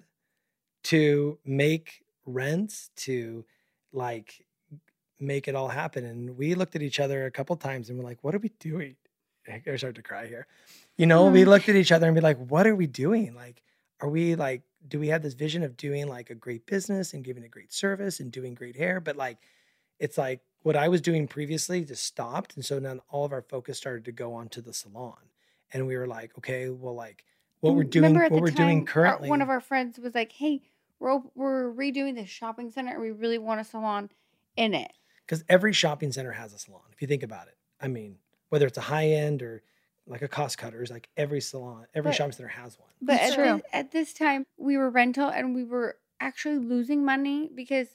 G: to make rents, to like make it all happen. And we looked at each other a couple times and we're like, what are we doing? I start to cry here. You know, we looked at each other and be like, what are we doing? Like, are we like, do we have this vision of doing like a great business and giving a great service and doing great hair? But like, it's like what I was doing previously just stopped. And so then all of our focus started to go onto the salon. And we were like, okay, well, like what we're doing,
H: remember
G: what
H: at the
G: we're doing
H: time, our-
G: currently.
H: one of our friends was like, "Hey, we're op- we're redoing the shopping center, and we really want a salon in it."
G: Because every shopping center has a salon, if you think about it. I mean, whether it's a high end or like a Cost Cutters, like every salon, every
H: But-
G: shopping center has one.
H: But
F: That's
H: at
F: true.
H: this, at this time, we were rental, and we were actually losing money because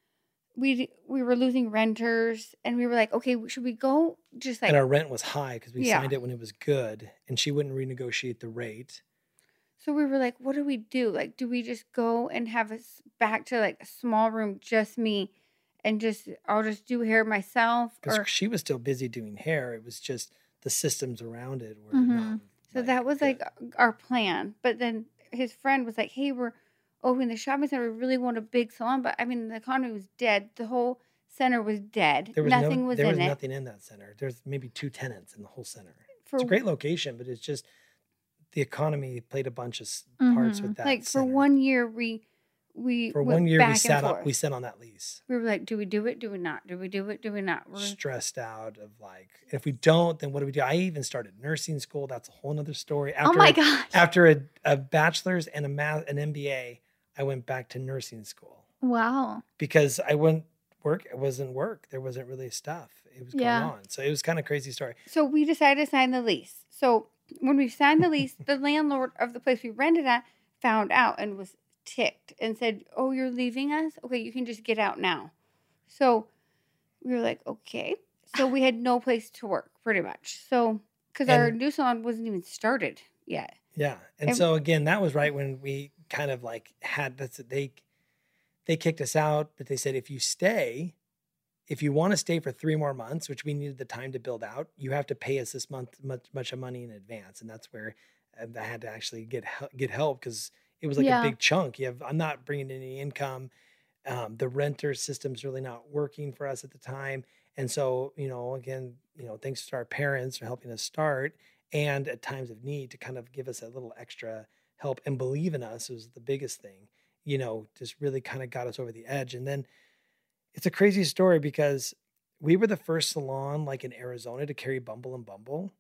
H: we we were losing renters, and we were like, "Okay, should we go just like?"
G: And our rent was high because we
H: Yeah.
G: signed it when it was good, and she wouldn't renegotiate the rate.
H: So we were like, "What do we do? Like, do we just go and have us back to like a small room, just me, and just I'll just do hair myself?" Or
G: Because she was still busy doing hair. It was just the systems around it were
F: Mhm.
G: not.
H: so that was
G: good.
H: like our plan. But then his friend was like, "Hey, we're opening the shopping center. We really want a big salon." But I mean, the economy was dead. The whole center was dead.
G: there was
H: Nothing
G: no,
H: was
G: there
H: in
G: was
H: it.
G: nothing in that center. There's maybe two tenants in the whole center.
H: For
G: It's a great location, but it's just the economy played a bunch of s parts
F: Mhm.
G: with that.
H: like for
G: center.
H: one year, we we
G: for
H: went
G: one year
H: back
G: we
H: and
G: sat on
H: forth.
G: we sat on that lease.
H: We were like, "Do we do it? Do we not? Do we do it? Do we not?" We're,
G: Stressed out of like, if we don't, then what do we do? I even started nursing school. That's a whole nother story. After
F: Oh my
G: a-
F: gosh.
G: After a, a bachelor's and a math, an M B A, I went back to nursing school
F: Wow.
G: because I wouldn't work. It wasn't work. There wasn't really stuff. It was going
F: Yeah.
G: on. So it was kind of crazy story.
H: So we decided to sign the lease. So when we signed the lease, the landlord of the place we rented at found out and was ticked and said, "Oh, you're leaving us? Okay, you can just get out now." So we were like, "Okay." So we had no place to work, pretty much. So because our
G: And-
H: new salon wasn't even started yet.
G: Yeah. And
H: And-
G: so again, that was right when we kind of like had that's they they kicked us out, but they said if you stay, if you want to stay for three more months, which we needed the time to build out, you have to pay us this month much much of money in advance. And that's where uh, I had to actually get hel- get help because it was like
F: Yeah.
G: a big chunk. You have I'm not bringing in any income. Um, the renter system's really not working for us at the time. And so, you know, again, you know, thanks to our parents for helping us start and at times of need to kind of give us a little extra help and believe in us was the biggest thing, you know, just really kind of got us over the edge. And then it's a crazy story because we were the first salon like in Arizona to carry Bumble and Bumble.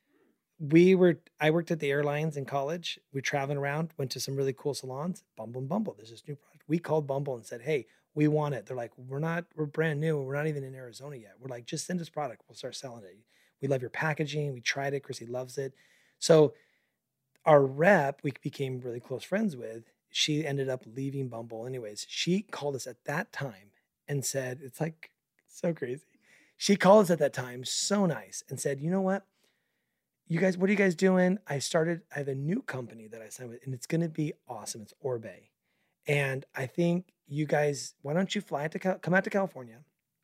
G: We were, I worked at the airlines in college. We traveling around, went to some really cool salons, Bumble and Bumble. There's this new product. We called Bumble and said, "Hey, we want it." They're like, "We're not, we're brand new. We're not even in Arizona yet." We're like, "Just send us product. We'll start selling it." We love your packaging. We tried it. Chrissy loves it. So our rep, we became really close friends with. She ended up leaving Bumble anyways. She called us at that time and said, it's like so crazy. She called us at that time, so nice, and said, "You know what? You guys, what are you guys doing? I started, I have a new company that I signed with, and it's going to be awesome. It's Orbe. And I think you guys, why don't you fly to, Cal- come out to California?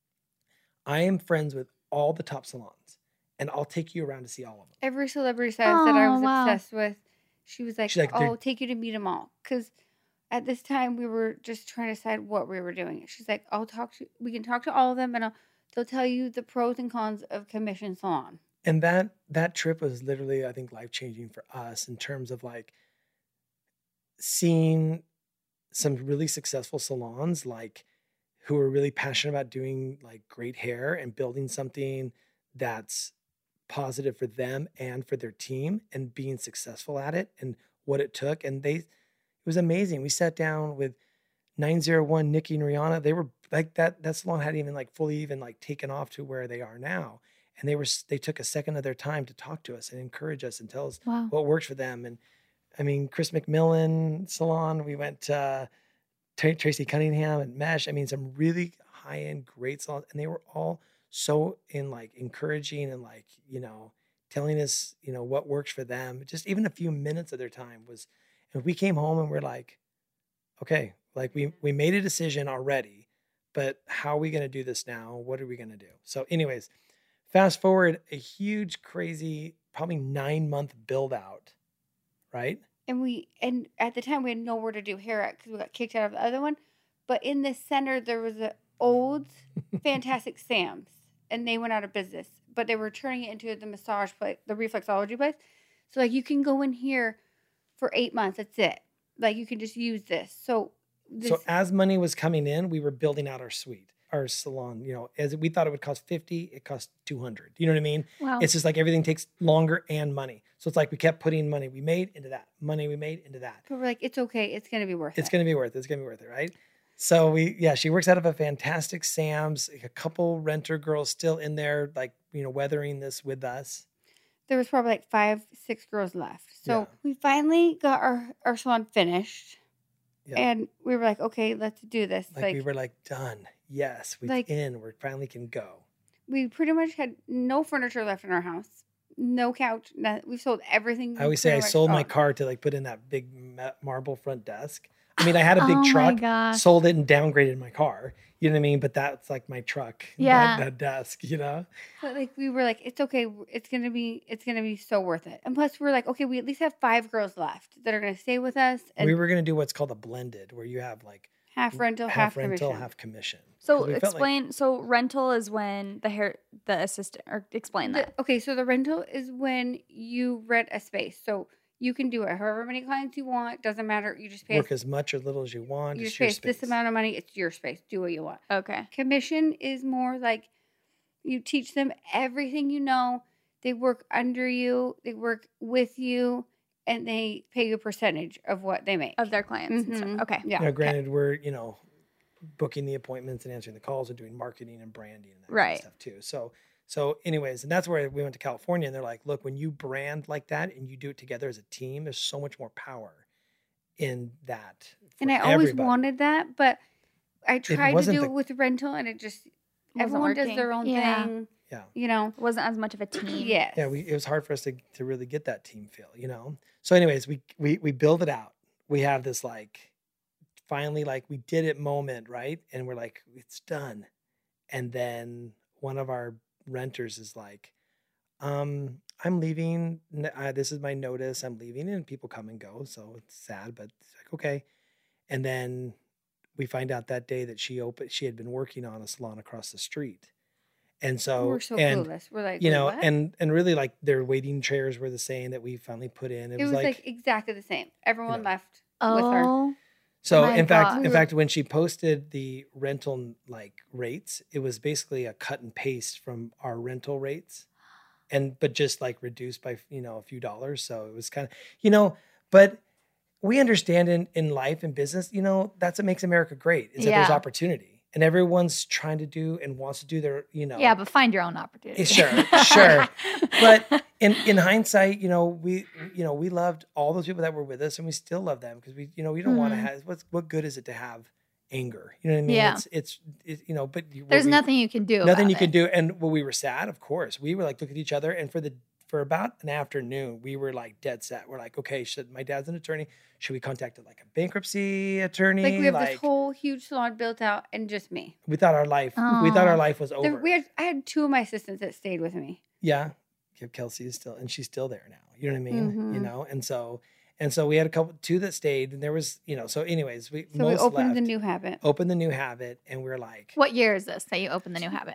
G: I am friends with all the top salons, and I'll take you around to see all of them."
H: Every celebrity status that I
F: Oh,
H: was
F: wow.
H: obsessed with, she was like,
G: She's like,
H: "Oh,
G: "They're-
H: I'll take you to meet them all." Because at this time, we were just trying to decide what we were doing. She's like, "I'll talk to, we can talk to all of them, and I'll, they'll tell you the pros and cons of commission salon."
G: And that that trip was literally, I think, life changing for us in terms of like seeing some really successful salons, like who are really passionate about doing like great hair and building something that's positive for them and for their team and being successful at it and what it took. And they, it was amazing. We sat down with nine oh one, Nikki and Rihanna. They were like that, that salon hadn't even like fully even like taken off to where they are now. And they were, they took a second of their time to talk to us and encourage us and tell us
F: Wow.
G: what works for them. And I mean, Chris McMillan salon, we went to Tra- Tracy Cunningham and Mesh. I mean, some really high end, great salons. And they were all so in like encouraging and like, you know, telling us, you know, what works for them. Just even a few minutes of their time was, and we came home and we're like, okay, like we, we made a decision already, but how are we going to do this now? What are we going to do? So anyways, fast forward a huge, crazy, probably nine month build out, right?
H: And we, and at the time we had nowhere to do hair at because we got kicked out of the other one. But in the center, there was an old Fantastic Sam's and they went out of business, but they were turning it into the massage place, the reflexology place. So like you can go in here for eight months. That's it. Like you can just use this. So, this,
G: so as money was coming in, we were building out our suite, our salon, you know, as we thought it would cost fifty, it cost two hundred. You know what I mean?
F: Wow.
G: It's just like everything takes longer and money. So it's like we kept putting money we made into that, money we made into that.
H: but we're like, it's okay. It's going to be worth
G: It's
H: it.
G: going to be worth it. It's going to be worth it, right? So we, yeah, she works out of a Fantastic Sam's, a couple renter girls still in there, like, you know, weathering this with us.
H: There was probably like five, six girls left. So
G: Yeah.
H: we finally got our, our salon finished.
G: Yeah.
H: And we were like, okay, let's do this.
G: Like,
H: Like,
G: we were like, done. Yes, we're
H: Like-
G: in. We finally can go.
H: we pretty much had no furniture left in our house, no couch. No, we sold everything.
G: I always say I
H: pretty much
G: sold my
H: owned.
G: car to like put in that big ma- marble front desk. I mean, I had a big
F: Oh my
G: truck,
F: gosh.
G: sold it and downgraded my car. You know what I mean? But that's like my truck,
F: Yeah.
G: that, that desk, you know?
H: But like we were like, it's okay. It's gonna be, it's gonna be so worth it. And plus, we're like, okay, we at least have five girls left that are gonna stay with us, and
G: we were going to do what's called a blended, where you have like
H: half rental, half,
G: half rental,
H: commission.
G: half commission.
E: So
G: 'Cause we felt like-
E: explain. so rental is when the hair, the assistant, or explain
H: The-
E: that.
H: okay, so the rental is when you rent a space. So you can do it however many clients you want. Doesn't matter. You just pay us,
G: work as much or little as you want.
H: you
G: It's
H: just pay
G: your
H: us this
G: space.
H: amount of money. It's your space. Do what you want.
E: Okay.
H: Commission is more like you teach them everything you know. They work under you. They work with you, and they pay you a percentage of what they make.
E: Of their clients and
H: Mhm.
E: stuff. Okay.
H: Yeah.
G: You know, granted, we're, you know, booking the appointments and answering the calls and doing marketing and branding and that kind
E: Right.
G: of stuff too. So, so anyways, and that's where we went to California and they're like, look, when you brand like that and you do it together as a team, there's so much more power in that.
H: And
G: for
H: I always
G: everybody.
H: wanted that, but I tried to
G: wasn't
H: do
G: the-
H: it with rental, and it just
E: Wasn't
H: everyone does
E: working.
H: their own
F: Yeah.
H: thing.
G: Yeah.
H: You know.
E: It wasn't as much of a team.
H: Yes.
G: Yeah, we, it was hard for us to, to really get that team feel, you know? So anyways, we, we, we build it out. We have this like, finally, like we did it moment, right? And we're like, it's done. And then one of our renters is like, um, I'm leaving. N- Uh, this is my notice. I'm leaving. And people come and go. So it's sad, but it's like, okay. And then we find out that day that she opened, she had been working on a salon across the street. And so,
H: we're so
G: and,
H: clueless. We're like,
G: you
H: "Wait,
G: know,
H: what?"
G: and and really like their waiting chairs were the same that we finally put in. It,
H: it
G: was, like,
H: like exactly the same. Everyone
G: know.
H: left with her.
F: Oh,
G: so.
F: my
G: In fact,
F: God.
G: in fact, when she posted the rental like rates, it was basically a cut and paste from our rental rates, and but just like reduced by you know a few dollars. So it was kind of you know, but we understand in in life and business, you know, that's what makes America great. Is that there's
F: Yeah.
G: opportunity, and everyone's trying to do and wants to do their you know.
F: yeah, but find your own opportunity.
G: Eh, Sure, sure. But in, in hindsight, you know, we you know we loved all those people that were with us, and we still love them because we you know we don't want to
F: Mhm.
G: have what's what good is it to have anger? You know what I mean?
F: Yeah.
G: It's it's, it's you know, but you-
F: There's
G: we-
F: nothing you can do.
G: nothing
F: about
G: you could
F: it.
G: do. And when we were sad, of course, we were like look at each other, and for the for about an afternoon, we were like dead set. We're like, okay, should my dad's an attorney? Should we contact like a bankruptcy attorney?
H: Like we have
G: Like,
H: this whole huge salon built out, and just me.
G: we thought our life we thought our
F: Aw.
G: life was over.
H: There, we had, I had two of my assistants that stayed with me.
G: Yeah. Yeah, Kelsey is still, and she's still there now. You know what I mean? You
H: Mhm.
G: know, and so, and so we had a couple, two that stayed, and there was, you know, so anyways, we
H: So we
G: most
H: opened the
G: left,
H: new habit.
G: opened the new habit, and we are like,
F: What year is this that you opened the new habit?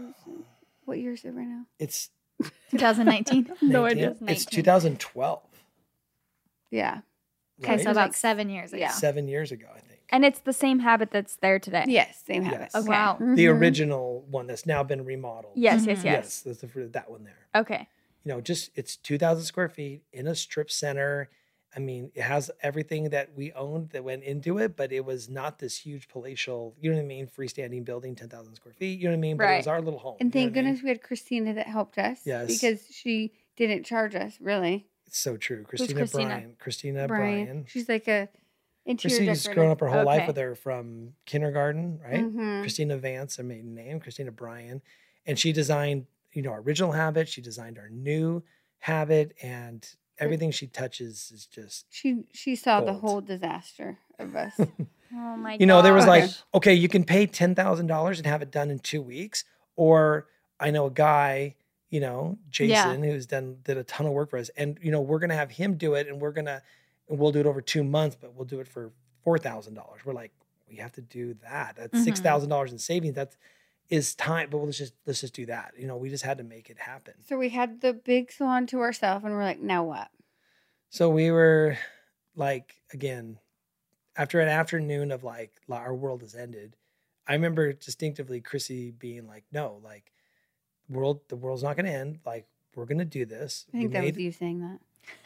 H: What year is it right now?
G: it's
F: twenty nineteen.
E: No
G: nineteen
E: idea.
G: It's two thousand twelve.
H: Yeah.
F: Okay,
G: right?
F: so about
H: Like,
F: seven years ago.
H: yeah.
G: seven years ago, I think.
E: And it's the same habit that's there today.
H: Yes, same habit.
G: Yes.
E: Okay.
F: Wow.
G: The
H: Mhm.
G: original one that's now been remodeled.
E: Yes, yes,
F: Mhm.
E: yes.
G: Yes, that's the, that one there.
E: Okay.
G: You know, just it's two thousand square feet in a strip center. I mean, it has everything that we owned that went into it, but it was not this huge palatial, you know what I mean, freestanding building, ten thousand square feet, you know what I mean? But it was
E: Right.
G: our little home.
H: And
G: you know
H: thank
G: what I mean?
H: goodness we had Christina that helped us.
G: Yes.
H: Because she didn't charge us, really.
G: It's so true. Christina
E: Christina?
G: Bryan. Christina
H: Brian.
G: Bryan.
H: She's like a interior
G: Christina's
H: decorator.
G: grown up her whole life
E: Okay.
G: with her from kindergarten, right?
H: Mhm.
G: Christina Vance, her maiden name, Christina Bryan. And she designed, you know, our original habit. She designed our new habit, and everything she touches is just,
H: She she saw the
G: Gold.
H: whole disaster of us.
E: Oh my god.
G: you know, there was like,
H: gosh.
G: okay, you can pay ten thousand dollars and have it done in two weeks. Or I know a guy, you know, Jason, who's done, did a ton of work for us. And, you know, we're going to have him do it, and we're going to, and we'll do it over two months, but we'll do it for four thousand dollars. We're like, we have to do that. That's
F: Mhm.
G: six thousand dollars in savings. That's is time, but let's just, let's just do that. You know, we just had to make it happen.
H: So we had the big salon to ourselves, and we're like, now what?
G: So we were like, again, after an afternoon of like, la- our world has ended. I remember distinctively Chrissy being like, no, like, world, the world's not going to end. Like, we're going to do this.
H: I think
G: We
H: that
G: made-
H: was you saying that.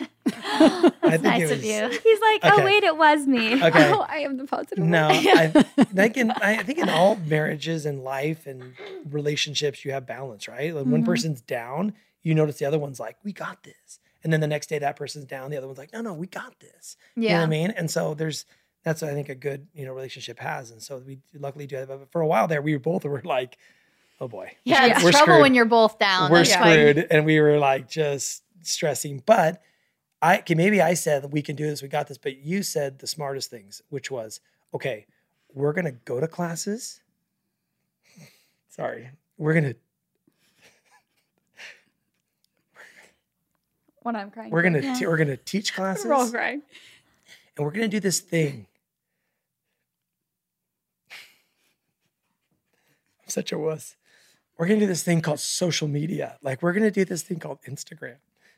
G: I
F: That's
G: think
F: nice
G: it
F: of
G: was-
F: you.
E: He's like, oh
G: Okay.
E: wait, it was me.
G: Okay.
H: Oh, I am the positive one.
G: No, I think in I think in all marriages and life and relationships, you have balance, right? Like one
F: Mhm.
G: person's down, you notice the other one's like, "We got this," and then the next day that person's down, the other one's like, "No, no, we got this." You know
F: Yeah.
G: what I mean? And so there's that's what I think a good you know relationship has, and so we luckily do that. But for a while there, we both were like, "Oh boy,
F: Yeah, it's
G: we're
F: trouble
G: screwed.
F: when you're both down.
G: We're
F: That's why-
G: screwed," and we were like just stressing, but. I okay, maybe I said we can do this, we got this, but you said the smartest things, which was, okay, we're gonna go to classes. Sorry, we're gonna
E: When I'm crying.
G: we're gonna te- we're gonna teach classes,
H: We're all crying.
G: and we're gonna do this thing. I'm such a wuss. We're gonna do this thing called social media. Like we're gonna do this thing called Instagram.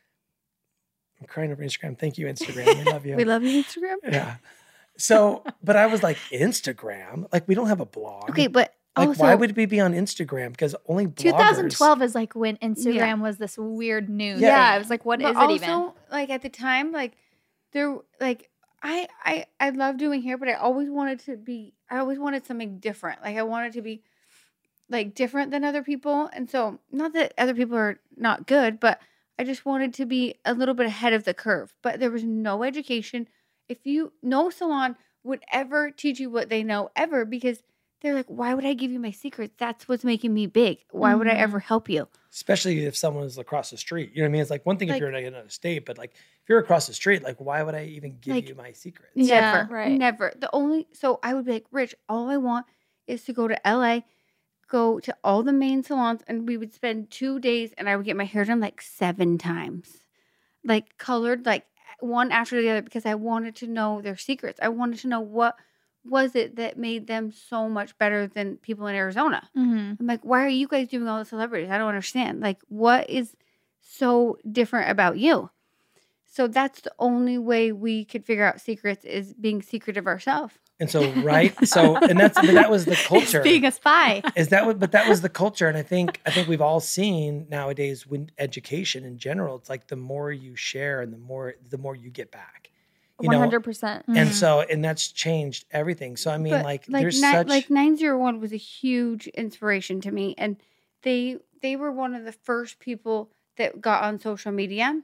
G: I'm crying over Instagram. Thank you, Instagram. We love you.
H: We love you, Instagram.
G: Yeah. So, but I was like, Instagram? Like, we don't have a blog.
H: Okay, but
G: Like,
H: also,
G: why would we be on Instagram? Because only bloggers.
F: twenty twelve is like when Instagram was this weird new.
E: Yeah,
G: Yeah.
E: I was like, what is
H: but
E: it
H: also,
E: even?
H: like at the time, like there, like I, I, I love doing hair, but I always wanted to be. I always wanted something different. Like I wanted to be, like different than other people, and so not that other people are not good, but I just wanted to be a little bit ahead of the curve. But there was no education. If you no salon would ever teach you what they know ever, because they're like, why would I give you my secrets? That's what's making me big. Why would I
F: Mhm.
H: ever help you?
G: Especially if someone is across the street. You know what I mean? It's like one thing
H: Like-
G: if you're in another state, but like if you're across the street, like why would I even give
H: Like-
G: you my secrets?
F: Yeah,
H: Never,
E: right.
H: never. The only so I would be like, Rich, all I want is to go to L A, go to all the main salons, and we would spend two days, and I would get my hair done like seven times, like colored, like one after the other, because I wanted to know their secrets. I wanted to know what was it that made them so much better than people in Arizona.
F: Mm-hmm.
H: I'm like, why are you guys doing all the celebrities? I don't understand. Like, what is so different about you? So that's the only way we could figure out secrets is being secretive ourselves.
G: And so, right? So, and that's, but that was the culture.
F: Being a spy.
G: Is that what, but that was the culture. And I think, I think we've all seen nowadays when education in general, it's like the more you share and the more, the more you get back. You
E: One
G: know?
E: hundred percent.
G: And so, and that's changed everything. So, I mean,
H: But,
G: like,
H: like
G: there's
H: ni-
G: such,
H: like nine zero one was a huge inspiration to me, and they they were one of the first people that got on social media,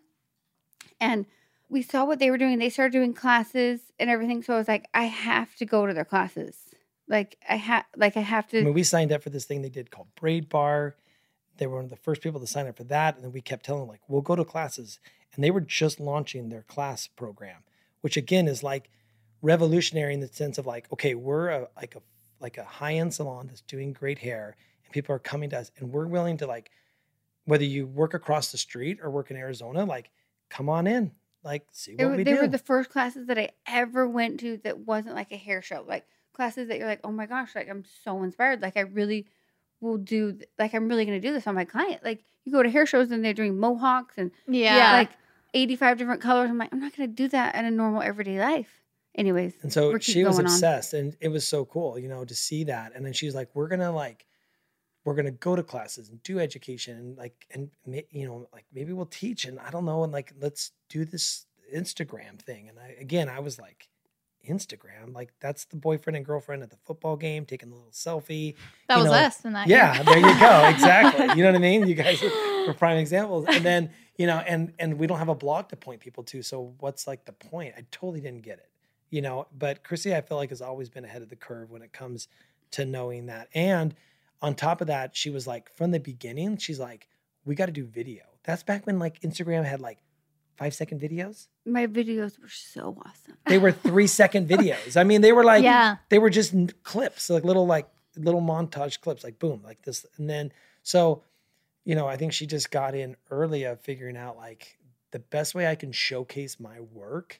H: and we saw what they were doing. They started doing classes and everything. So I was like, I have to go to their classes. Like I have, like I have to.
G: I mean, we signed up for this thing they did called Braid Bar. They were one of the first people to sign up for that. And then we kept telling them, like, we'll go to classes. And they were just launching their class program, which again is like revolutionary in the sense of like, okay, we're a, like a like a high-end salon that's doing great hair and people are coming to us and we're willing to like, whether you work across the street or work in Arizona, like come on in, like see what
H: They, were,
G: we
H: they
G: do.
H: were the first classes that I ever went to that wasn't like a hair show. Like classes that you're like, oh my gosh, like I'm so inspired. Like I really will do, th- like I'm really going to do this on my client. Like you go to hair shows and they're doing mohawks and
F: Yeah.
H: like eighty-five different colors. I'm like, I'm not going to do that in a normal everyday life. anyways.
G: And so
H: we'll keep
G: she was
H: going on.
G: obsessed, and it was so cool, you know, to see that. And then she's like, we're going to like, we're going to go to classes and do education and like, and you know, like maybe we'll teach and I don't know. And like, let's do this Instagram thing. And I, again, I was like, Instagram, like that's the boyfriend and girlfriend at the football game taking a little selfie.
F: That
G: you
F: was
G: know.
F: us in that
G: Yeah,
F: year.
G: there you go. Exactly. You know what I mean? You guys were prime examples. And then, you know, and and we don't have a blog to point people to. So what's like the point? I totally didn't get it. You know, but Chrissy, I feel like has always been ahead of the curve when it comes to knowing that. And on top of that, she was like, from the beginning, she's like, we got to do video. That's back when like Instagram had like five second videos.
H: My videos were so awesome.
G: They were three second videos. I mean, they were like,
F: Yeah.
G: they were just n- clips, like little, like little montage clips, like boom, like this. And then, so, you know, I think she just got in early of figuring out like the best way I can showcase my work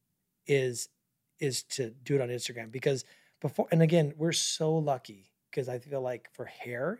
G: is, is to do it on Instagram because before, and again, we're so lucky because I feel like for hair,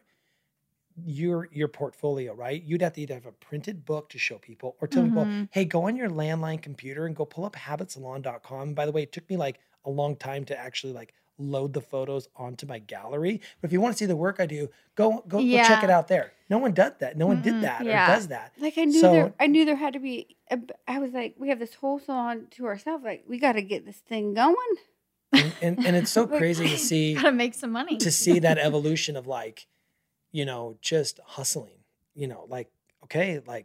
G: your your portfolio, right? You'd have to either have a printed book to show people or tell people,
F: Mhm.
G: hey, go on your landline computer and go pull up habit salon dot com. By the way, it took me like a long time to actually like load the photos onto my gallery. But if you want to see the work I do, go go, go check
F: Yeah.
G: it out there. No one does that. No one
F: Mm-mm.
G: did that
E: Yeah.
G: or does that.
H: Like I knew
G: So-
H: there, I knew there had to be. A, I was like, we have this whole salon to ourselves. Like we got to get this thing going.
G: And, and, and it's so
H: Like-
G: crazy to see
F: Gotta make some money.
G: to see that evolution of like, you know, just hustling, you know, like, okay, like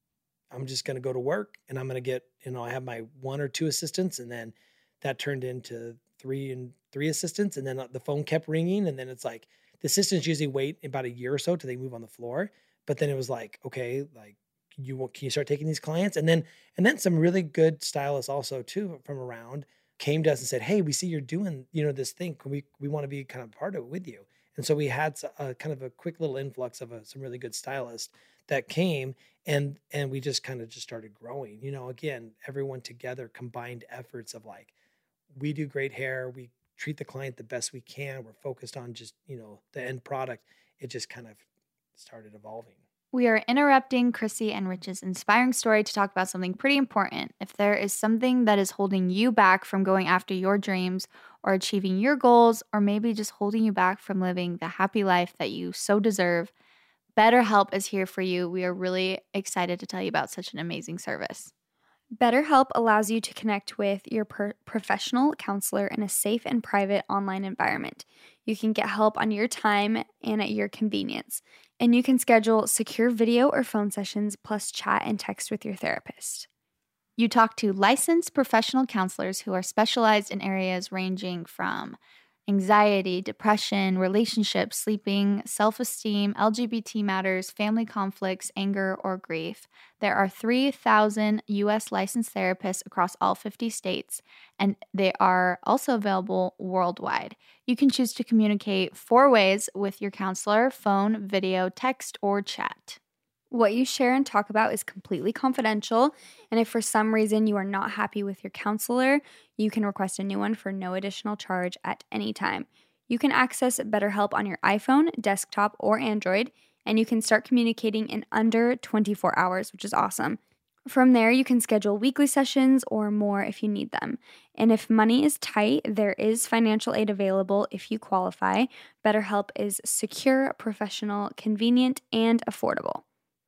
G: I'm just going to go to work and I'm going to get, you know, I have my one or two assistants and then that turned into three and three assistants. And then the phone kept ringing. And then it's like the assistants usually wait about a year or so till they move on the floor. But then it was like, okay, like you want, can you start taking these clients? And then, and then some really good stylists also too from around came to us and said, hey, we see you're doing, you know, this thing. Can we, we want to be kind of part of it with you. And so we had a kind of a quick little influx of a, some really good stylists that came and, and we just kind of just started growing, you know, again, everyone together, combined efforts of like, we do great hair. We treat the client the best we can. We're focused on just, you know, the end product. It just kind of started evolving.
F: We are interrupting Chrissy and Rich's inspiring story to talk about something pretty important. If there is something that is holding you back from going after your dreams or achieving your goals, or maybe just holding you back from living the happy life that you so deserve, BetterHelp is here for you. We are really excited to tell you about such an amazing service.
E: BetterHelp allows you to connect with your per- professional counselor in a safe and private online environment. You can get help on your time and at your convenience. And you can schedule secure video or phone sessions plus chat and text with your therapist.
F: You talk to licensed professional counselors who are specialized in areas ranging from anxiety, depression, relationships, sleeping, self-esteem, L G B T matters, family conflicts, anger, or grief. There are three thousand U S licensed therapists across all fifty states, and they are also available worldwide. You can choose to communicate four ways with your counselor: phone, video, text, or chat.
E: What you share and talk about is completely confidential, and if for some reason you are not happy with your counselor, you can request a new one for no additional charge at any time. You can access BetterHelp on your iPhone, desktop, or Android, and you can start communicating in under twenty-four hours, which is awesome. From there, you can schedule weekly sessions or more if you need them. And if money is tight, there is financial aid available if you qualify. BetterHelp is secure, professional, convenient, and affordable.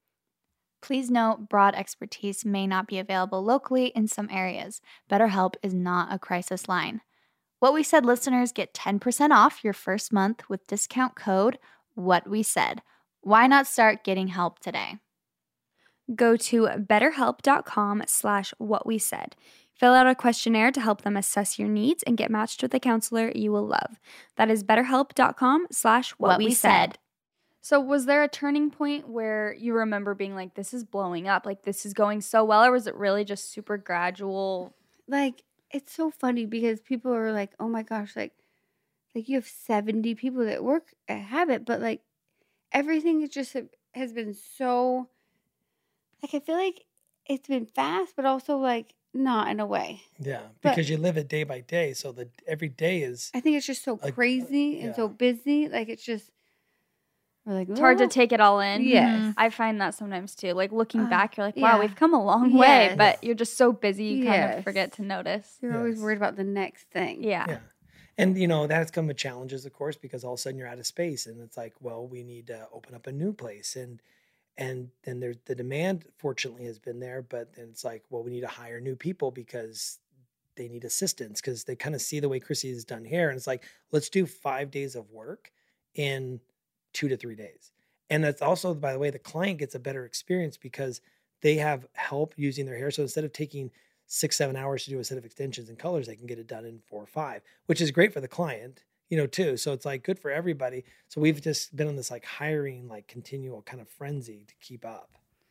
F: Please note, broad expertise may not be available locally in some areas. BetterHelp is not a crisis line. What We Said listeners get ten percent off your first month with discount code WhatWeSaid. Why not start getting help today?
E: Go to betterhelp.com slash whatwesaid. Fill out a questionnaire to help them assess your needs and get matched with a counselor you will love. That is betterhelp.com slash whatwesaid. So was there a turning point where you remember being like, this is blowing up, like this is going so well, or was it really just super gradual?
H: Like it's so funny because people are like, oh my gosh, like like you have seventy people that work at Habit, but like everything is just has been so like I feel like it's been fast, but also like not in a way.
G: Yeah,
H: But-
G: because you live it day by day. So that every day is,
H: I think it's just so
G: Like,
H: crazy and so
G: yeah.
H: busy. Like it's just We're like,
E: It's hard to
H: "Oh."
E: take it all in.
H: Yes.
E: I find that sometimes too. Like looking
H: Uh,
E: back, you're like, wow,
H: yeah.
E: we've come a long way,
H: Yes.
E: but you're just so busy you kind of
H: Yes.
E: forget to notice.
H: You're always
G: Yes.
H: worried about the next thing.
E: Yeah.
G: Yeah. And, you know, that's come with challenges, of course, because all of a sudden you're out of space and it's like, well, we need to open up a new place. And, and then there's the demand, fortunately, has been there. But then it's like, well, we need to hire new people because they need assistance because they kind of see the way Chrissy has done hair. And it's like, let's do five days of work in two to three days. And that's also, by the way, the client gets a better experience because they have help using their hair. So instead of taking six, seven hours to do a set of extensions and colors, they can get it done in four or five, which is great for the client, you know, too. So it's like good for everybody. So we've just been on this like hiring, like continual kind of frenzy to keep up.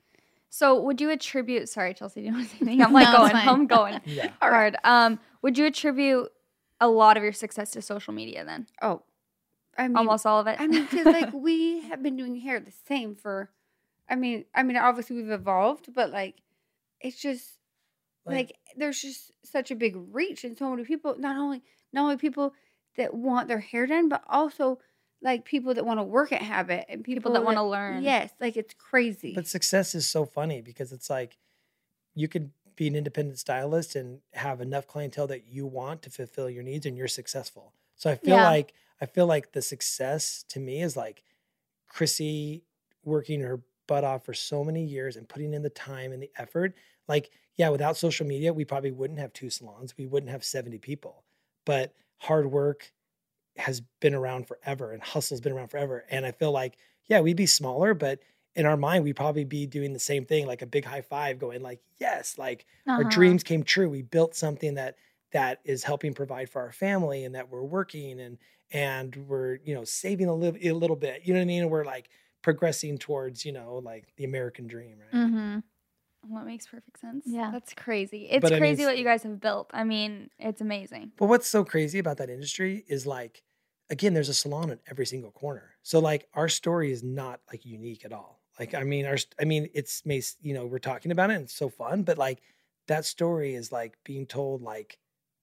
E: So would you attribute, sorry, Chelsea, do you want to say anything? I'm like
F: No, it's
E: going,
F: fine.
E: I'm going
G: Yeah.
E: hard. Um, would you attribute a lot of your success to social media then?
H: Oh, I mean,
E: Almost all of it?
H: I mean, because like we have been doing hair the same for, I mean, I mean, obviously we've evolved, but like, it's just like,
G: Like-
H: there's just such a big reach and so many people. Not only not only people that want their hair done, but also like people that want to work at Habit and people,
E: People that wanna learn.
H: Yes, like it's crazy.
G: But success is so funny because it's like you could be an independent stylist and have enough clientele that you want to fulfill your needs and you're successful. So I feel
F: Yeah.
G: like I feel like the success to me is like Chrissy working her butt off for so many years and putting in the time and the effort. Like, yeah, without social media, we probably wouldn't have two salons. We wouldn't have seventy people. But hard work has been around forever and hustle's been around forever. And I feel like, yeah, we'd be smaller, but in our mind, we'd probably be doing the same thing, like a big high five going like, yes, like our
F: Uh-huh.
G: dreams came true. We built something that that is helping provide for our family and that we're working and and we're, you know, saving a little a little bit. You know what I mean? And we're like progressing towards, you know, like the American dream, right?
F: Mm-hmm.
E: Well, that makes perfect sense.
F: Yeah.
E: That's crazy. It's
G: But I mean,
E: crazy
G: it's-
E: what you guys have built. I mean, it's amazing.
G: But what's so crazy about that industry is like, again, there's a salon in every single corner. So like our story is not like unique at all. Like, I mean, our, I mean, it's, may- you know, we're talking about it and it's so fun, but like that story is like being told like,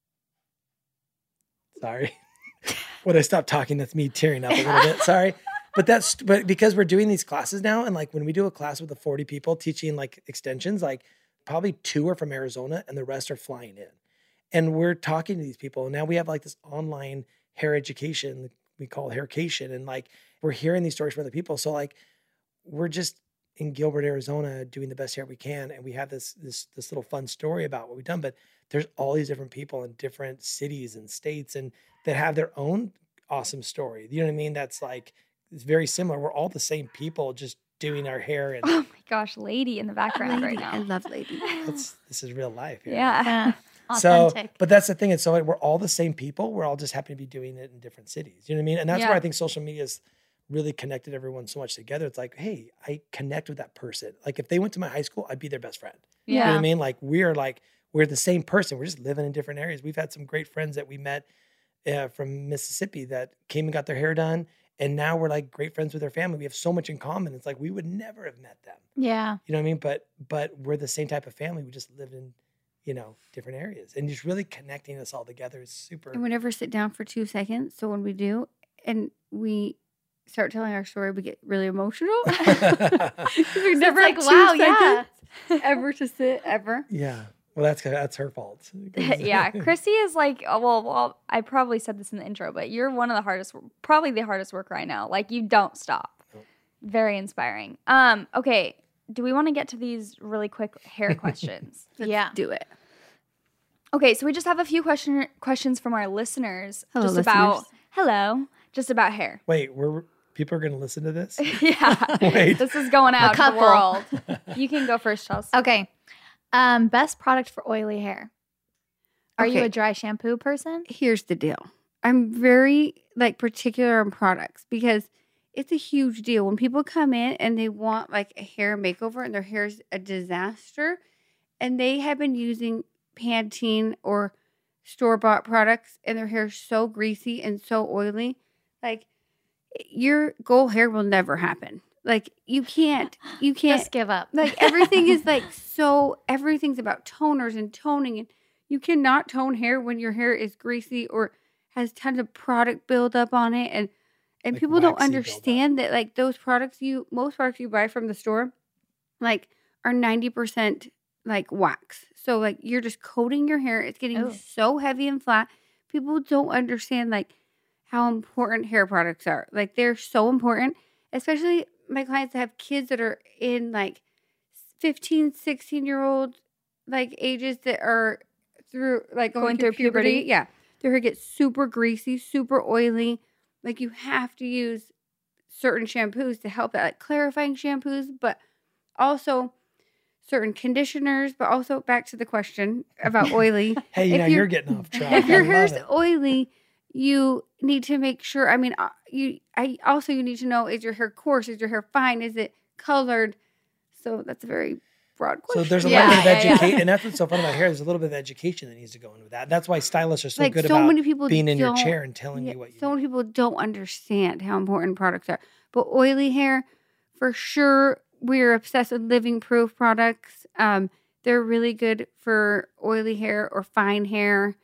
G: sorry, when I stop talking, that's me tearing up a little bit. Sorry. But that's, but because we're doing these classes now, and like when we do a class with the forty people teaching like extensions, like probably two are from Arizona and the rest are flying in. And we're talking to these people. And now we have like this online hair education, we call it haircation. And like we're hearing these stories from other people. So like we're just in Gilbert, Arizona, doing the best hair we can. And we have this this this little fun story about what we've done. But there's all these different people in different cities and states and that have their own awesome story. You know what I mean? That's like, it's very similar. We're all the same people just doing our hair. And
E: Oh my gosh, lady in the background right
H: Lady, I
E: now.
H: love Lady.
G: that's, this is real life here.
E: Yeah.
F: Yeah.
G: So,
F: Authentic.
G: but that's the thing. It's so like, we're all the same people. We're all just happy to be doing it in different cities. You know what I mean? And that's
E: Yeah.
G: where I think social media has really connected everyone so much together. It's like, hey, I connect with that person. Like if they went to my high school, I'd be their best friend. You know what
F: Yeah.
G: I mean? Like we're like, we're the same person. We're just living in different areas. We've had some great friends that we met uh, from Mississippi that came and got their hair done. And now we're like great friends with their family. We have so much in common. It's like, we would never have met them.
F: Yeah.
G: You know what I mean? But, but we're the same type of family. We just live in, you know, different areas and just really connecting us all together is super.
H: And we never sit down for two seconds. So when we do, and we start telling our story, we get really emotional. we
F: It's
H: never
F: like,
H: have two
F: wow, yeah.
H: seconds ever to sit ever.
G: Yeah. Well, that's that's her fault.
E: Yeah, Chrissy is like, oh, well, well, I probably said this in the intro, but you're one of the hardest, probably the hardest work right now. Like you don't stop.
G: Nope.
E: Very inspiring. Um, okay, do we want to get to these really quick hair questions?
H: Let's
F: Yeah.
H: do it.
E: Okay, so we just have a few question questions from our listeners,
H: Hello,
E: just about
H: listeners.
E: hello, just about hair.
G: Wait, we're people are going to listen to this?
E: Yeah,
G: Wait.
E: this is going out to the
F: couple.
E: world. You can go first, Chelsea.
F: Okay. Um, best product for oily hair. Are you
H: Okay.
F: a dry shampoo person?
H: Here's the deal. I'm very like particular on products because it's a huge deal when people come in and they want like a hair makeover and their hair's a disaster and they have been using Pantene or store-bought products and their hair's so greasy and so oily. Like your goal hair will never happen. Like you can't you can't
F: Just give up.
H: like everything is like so everything's about toners and toning and you cannot tone hair when your hair is greasy or has tons of product buildup on it and And
G: Like
H: people don't
G: waxy buildup.
H: understand that like those products you most products you buy from the store like are ninety percent like wax. So like you're just coating your hair. It's getting
F: Oh.
H: so heavy and flat. People don't understand like how important hair products are. Like they're so important, especially my clients that have kids that are in like fifteen, sixteen year old like ages that are through like going,
E: Going
H: through
E: through
H: puberty.
E: puberty.
H: Yeah. Their hair gets super greasy, super oily. Like you have to use certain shampoos to help that, like clarifying shampoos, but also certain conditioners, but also back to the question about oily.
G: Hey,
H: If
G: now
H: you're-
G: you're getting off track.
H: If your
G: I love
H: hair's
G: it.
H: oily, you need to make sure. I mean, uh, you. I also you need to know: is your hair coarse? Is your hair fine? Is it colored? So that's a very broad
G: So
H: question.
G: there's a
F: Yeah,
G: little bit of
F: yeah, yeah.
G: education, and that's what's so fun about hair. There's a little bit of education that needs to go into that. That's why stylists are so
H: like
G: good
H: so
G: about
H: many people
G: being in your
H: don't-
G: chair and telling
H: yeah,
G: you what you
H: so
G: need.
H: many people don't understand how important products are. But oily hair, for sure, we're obsessed with Living Proof products. Um, they're really good for oily hair or fine hair.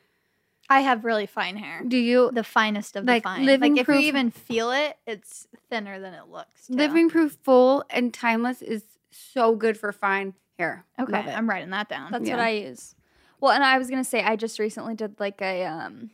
F: I have really fine hair.
H: Do you?
F: The finest of
H: Like,
F: the fine.
H: Living
F: like if
H: Proof-
F: you even feel it, it's thinner than it looks. too.
H: Living Proof Full and Timeless is so good for fine hair.
F: Okay,
H: Love it.
F: I'm writing that down.
E: That's
H: Yeah.
E: what I use. Well, and I was gonna say I just recently did like a um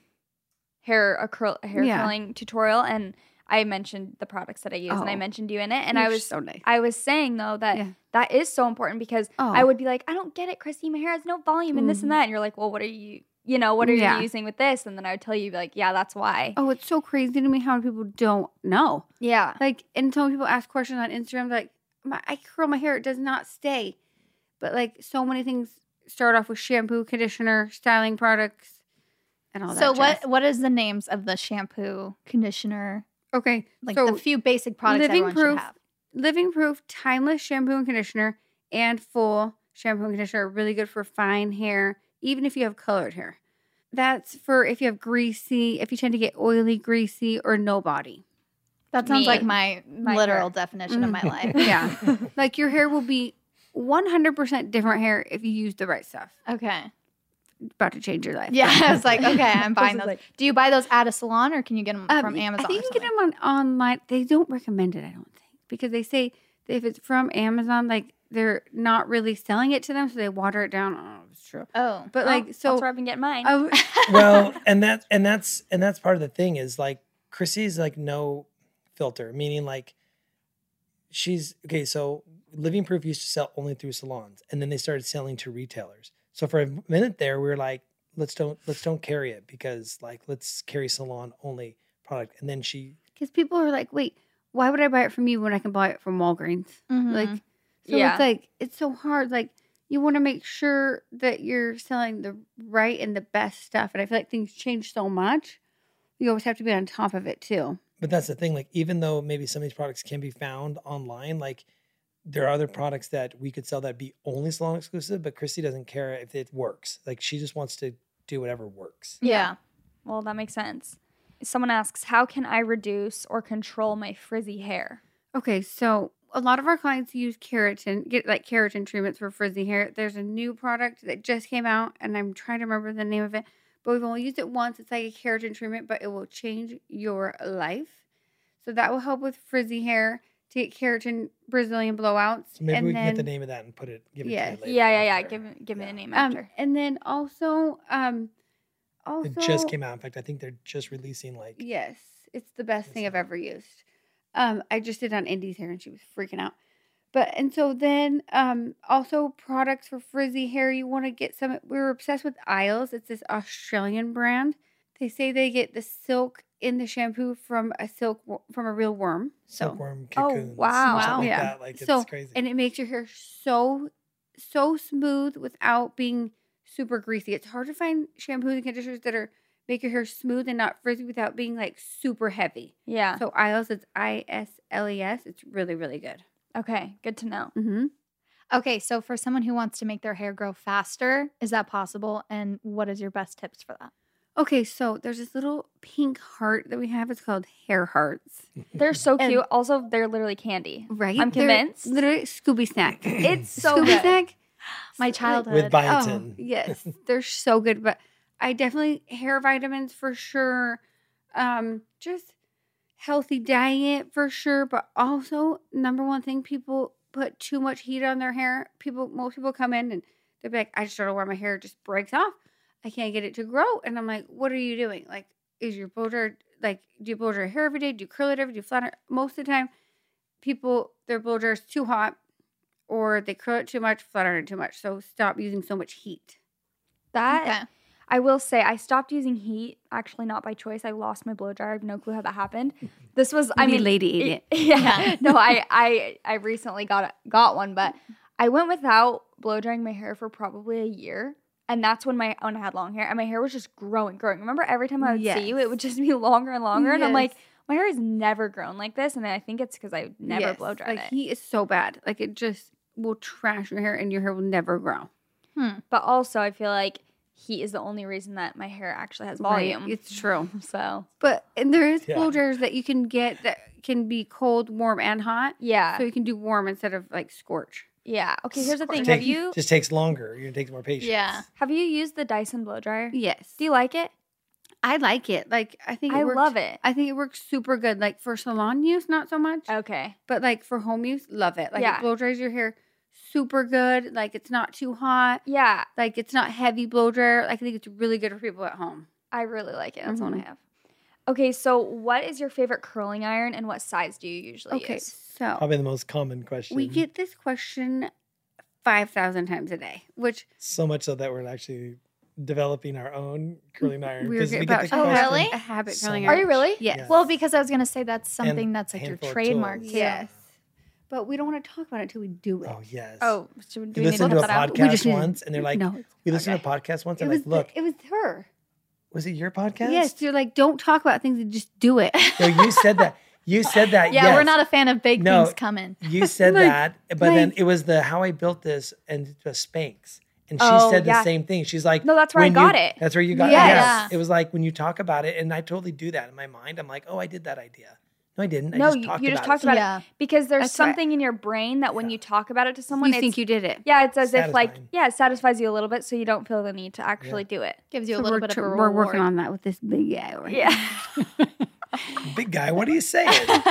E: hair a curl hair
H: Yeah.
E: curling tutorial, and I mentioned the products that I use, and I
H: Oh.
E: mentioned you in it, and
H: You're
E: I was
H: so nice.
E: I was saying though that
H: Yeah.
E: that is so important because
H: Oh.
E: I would be like, I don't get it, Christy. My hair has no volume and this and
H: Mhm.
E: that, and you're like, well, what are you, you know, what are
H: Yeah.
E: you using with this? And then I would tell you like, yeah, that's why.
H: Oh, it's so crazy to me how many people don't know.
E: Yeah,
H: Like, and so many people ask questions on Instagram, like, my, I curl my hair, it does not stay. But like, so many things start off with shampoo, conditioner, styling products, and all that.
F: So what
H: jazz.
F: what is the names of the shampoo, conditioner,
H: Okay,
F: like
H: so
F: the few basic products
H: Living
F: everyone
H: Proof,
F: should have?
H: Living Proof Timeless Shampoo and Conditioner and Full Shampoo and Conditioner are really good for fine hair, even if you have colored hair. That's for if you have greasy, if you tend to get oily, greasy, or no body.
F: That sounds
E: Me.
F: like my,
E: My
F: literal
E: hair.
F: definition of my life.
H: Yeah. Like your hair will be one hundred percent different hair if you use the right stuff.
F: Okay.
H: About to change your life.
F: Yeah, I was like, okay, I'm buying
E: is
F: those.
E: like-
F: Do you buy those at a salon or can you get them
H: Um,
F: from Amazon?
H: I think
F: or
H: you can get
F: something?
H: them on online. They don't recommend it, I don't think, because they say that if it's from Amazon, like they're not really selling it to them, so they water it down. I don't know if it's true.
F: Oh,
H: But
E: Oh,
H: like, so
E: that's where I've been getting mine.
H: I w-
G: well, and that and that's and that's part of the thing is like Chrissy's like no filter, meaning like she's okay. So Living Proof used to sell only through salons, and then they started selling to retailers. So for a minute there, we were like, let's don't let's don't carry it because like let's carry salon only product. And then she
H: because people are like, wait, why would I buy it from you when I can buy it from Walgreens?
F: Mhm.
H: Like, so
E: Yeah.
H: it's like it's so hard. Like, you want to make sure that you're selling the right and the best stuff. And I feel like things change so much. You always have to be on top of it too.
G: But that's the thing. Like, even though maybe some of these products can be found online, like there are other products that we could sell that be only salon exclusive. But Chrissy doesn't care if it works. Like, she just wants to do whatever works.
F: yeah.
E: Well, that makes sense. Someone asks, how can I reduce or control my frizzy hair?
H: Okay, so a lot of our clients use keratin, get like keratin treatments for frizzy hair. There's a new product that just came out, and I'm trying to remember the name of it, but we've only used it once. It's like a keratin treatment, but it will change your life. So that will help with frizzy hair to get keratin Brazilian blowouts.
G: So maybe
H: and
G: we
H: then,
G: can get the name of that and put it, give it
H: Yes.
G: to you later.
E: Yeah, yeah, yeah.
G: after.
E: Give me, give me
G: Yeah.
E: a name
H: um,
E: after.
H: and then also, um, also
G: It just came out. In fact, I think they're just releasing like
H: Yes, it's the best thing
G: Yes.
H: I've ever used. Um, I just did on Indy's hair and she was freaking out. But and so then um also products for frizzy hair, you want to get some we were obsessed with Isles. It's this Australian brand. They say they get the silk in the shampoo from a silk wo- from a real worm. So
G: silkworm
E: Oh,
G: cocoons.
E: wow.
G: something like
H: Yeah.
G: that. Like, it's
H: so
G: crazy.
H: and it makes your hair so so smooth without being super greasy. It's hard to find shampoos and conditioners that are make your hair smooth and not frizzy without being like super heavy.
E: Yeah.
H: So Isles, it's I S L E S. It's really, really good.
E: Okay. Good to know.
H: Mm-hmm.
F: Okay, so for someone who wants to make their hair grow faster, is that possible? And what is your best tips for that?
H: Okay, so there's this little pink heart that we have. It's called Hair Hearts.
E: They're so
H: And-
E: cute. Also, they're literally candy.
H: Right?
E: I'm
H: They're
E: convinced.
H: Literally Scooby Snack.
E: It's so
H: Scooby
E: good.
H: Snack.
F: My
H: So,
F: childhood.
G: With
H: Oh,
G: biotin.
H: yes. They're so good. But I definitely, hair vitamins for sure. Um, just healthy diet for sure, but also number one thing, people put too much heat on their hair. People, most people come in and they'll be like, I just don't know why my hair just breaks off. I can't get it to grow. And I'm like, what are you doing? Like, is your blow dryer, like, do you blow dry your hair every day? Do you curl it every day? Do you flatten it? Most of the time, people, their blow dryer is too hot or they curl it too much, flatten it too much. So stop using so much heat.
E: That,
F: Okay.
E: I will say, I stopped using heat, actually not by choice. I lost my blow dryer. I have no clue how that happened. This was, I
H: Maybe
E: mean.
H: lady ate it.
E: Yeah.
F: Yeah.
E: No, I, I, I recently got got one, but I went without blow drying my hair for probably a year. And that's when my when I had long hair, and my hair was just growing, growing. Remember, every time I would
H: Yes.
E: see you, it would just be longer and longer. And I'm
H: Yes.
E: like, my hair has never grown like this. And I think it's because I never
H: Yes,
E: blow dried
H: like
E: it.
H: heat is so bad. Like it just will trash your hair and your hair will never grow.
F: Hmm.
E: But also, I feel like heat is the only reason that my hair actually has volume.
H: Right, it's true.
E: So
H: But and there is
G: Yeah.
H: blow dryers that you can get that can be cold, warm, and hot.
E: yeah,
H: So you can do warm instead of like scorch.
E: yeah. Okay, here's the thing.
G: Take-
E: Have you
G: just takes longer. It takes more patience.
F: Yeah.
E: have you used the Dyson blow dryer?
H: Yes.
E: Do you like it?
H: I like it. Like I think it
E: I
H: works,
E: love it.
H: I think it works super good. Like for salon use, not so much.
E: Okay.
H: But like for home use, love it. Like
E: Yeah.
H: it blow dries your hair super good. Like it's not too hot.
E: Yeah,
H: Like it's not heavy blow dryer. Like, I think it's really good for people at home.
E: I really like it. That's the one I
H: Mhm.
E: have. Okay, so what is your favorite curling iron, and what size do you usually
H: Okay,
E: use?
H: so
G: Probably the most common question.
H: we get this question five thousand times a day, which
G: so much so that we're actually developing our own curling iron.
H: we're
G: 'cause we
H: about
G: get
H: to
G: the
F: Oh,
H: have
G: question-
F: really?
H: a habit
G: so
H: curling
G: much.
H: iron.
E: Are you really?
H: Yes.
G: Yeah.
F: Well, because I was gonna say that's something
G: And
F: that's like your
G: handful of
F: trademark
G: tools.
F: too.
H: Yes. But we don't want to talk about it until we do it.
G: Oh yes.
E: Oh, so do
G: we
E: we need to
G: listened to
E: look
G: a
E: that up?
H: We
G: podcast
H: just need to-
G: once, and they're like,
H: no, it's-
G: we listened
H: okay.
G: to a podcast once,
H: It
G: and
H: was
G: like, look,
H: the, it was her.
G: was it your podcast?
H: Yes, you're like, don't talk about things and just do it.
G: No, you said that. You said that.
F: Yeah,
G: yes.
F: we're not a fan of big
G: No.
F: things coming.
G: You said
H: Like-
G: that, but then
H: like-
G: it was the how I built this, and it was Spanx, and she
E: Oh,
G: said the
E: yeah.
G: same thing. She's like,
E: No, that's where I
G: when
E: got
G: you-
E: it.
G: That's where you got
H: Yes.
G: it. Yes.
F: Yeah.
G: It was like when you talk about it, and I totally do that in my mind. I'm like, oh, I did that idea. No, I didn't. I
E: No,
G: just
E: you,
G: talked
E: you just
G: about
E: talked
G: it.
E: about
F: Yeah.
E: it because there's
H: That's right.
E: something in your brain that when you talk about it to someone,
H: you
E: it's,
H: think you did it.
E: yeah, it's as if like
G: Satisfying.
E: yeah, it satisfies you a little bit, so you don't feel the need to actually do it.
F: Gives you
H: So
F: a little
H: we're,
F: bit of
H: tr-
F: a
H: we're
F: reward.
H: working on that with this big guy over here.
E: Yeah.
G: Big guy, what are you saying?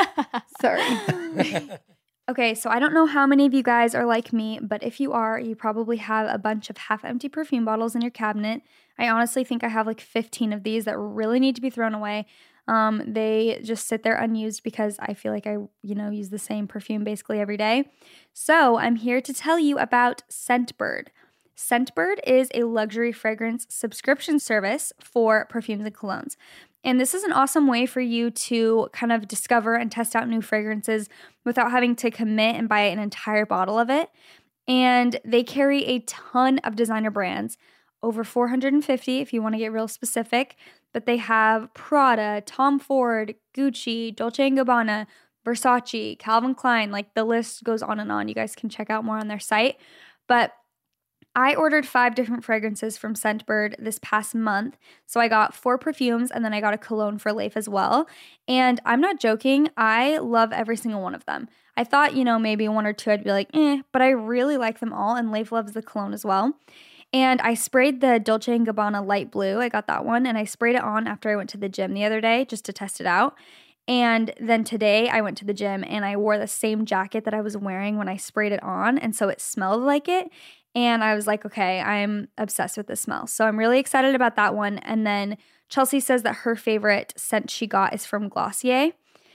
H: Sorry.
E: Okay, so I don't know how many of you guys are like me, but if you are, you probably have a bunch of half-empty perfume bottles in your cabinet. I honestly think I have like fifteen of these that really need to be thrown away. Um, they just sit there unused because I feel like I, you know, use the same perfume basically every day. So I'm here to tell you about Scentbird. Scentbird is a luxury fragrance subscription service for perfumes and colognes. And this is an awesome way for you to kind of discover and test out new fragrances without having to commit and buy an entire bottle of it. And they carry a ton of designer brands, over four hundred fifty if you want to get real specific. But they have Prada, Tom Ford, Gucci, Dolce and Gabbana, Versace, Calvin Klein. Like the list goes on and on. You guys can check out more on their site. But I ordered five different fragrances from Scentbird this past month. So I got four perfumes and then I got a cologne for Leif as well. And I'm not joking, I love every single one of them. I thought, you know, maybe one or two I'd be like, eh, but I really like them all. And Leif loves the cologne as well. And I sprayed the Dolce and Gabbana light blue. I got that one and I sprayed it on after I went to the gym the other day just to test it out. And then today I went to the gym and I wore the same jacket that I was wearing when I sprayed it on. And so it smelled like it. And I was like, okay, I'm obsessed with the smell. So I'm really excited about that one. And then Chelsea says that her favorite scent she got is from Glossier.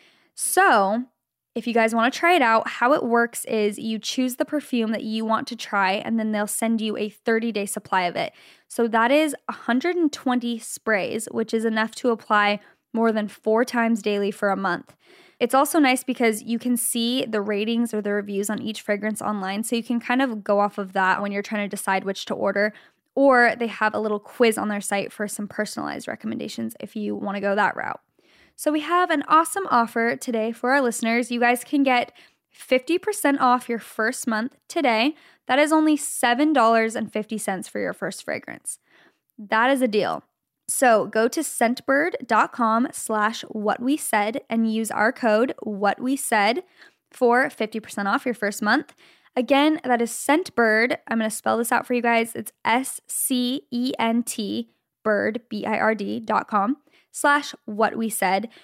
E: So if you guys want to try it out, how it works is you choose the perfume that you want to try, and then they'll send you a thirty-day supply of it. So that is one hundred twenty sprays, which is enough to apply more than four times daily for a month. It's also nice because you can see the ratings or the reviews on each fragrance online, so you can kind of go off of that when you're trying to decide which to order. Or they have a little quiz on their site for some personalized recommendations if you want to go that route. So we have an awesome offer today for our listeners. You guys can get fifty percent off your first month today. That is only seven dollars and fifty cents for your first fragrance. That is a deal. So go to scentbird.com slash what we said and use our code what we said for fifty percent off your first month. Again, that is Scentbird. I'm going to spell this out for you guys. It's S C E N T bird, B I R D dot com slash what we said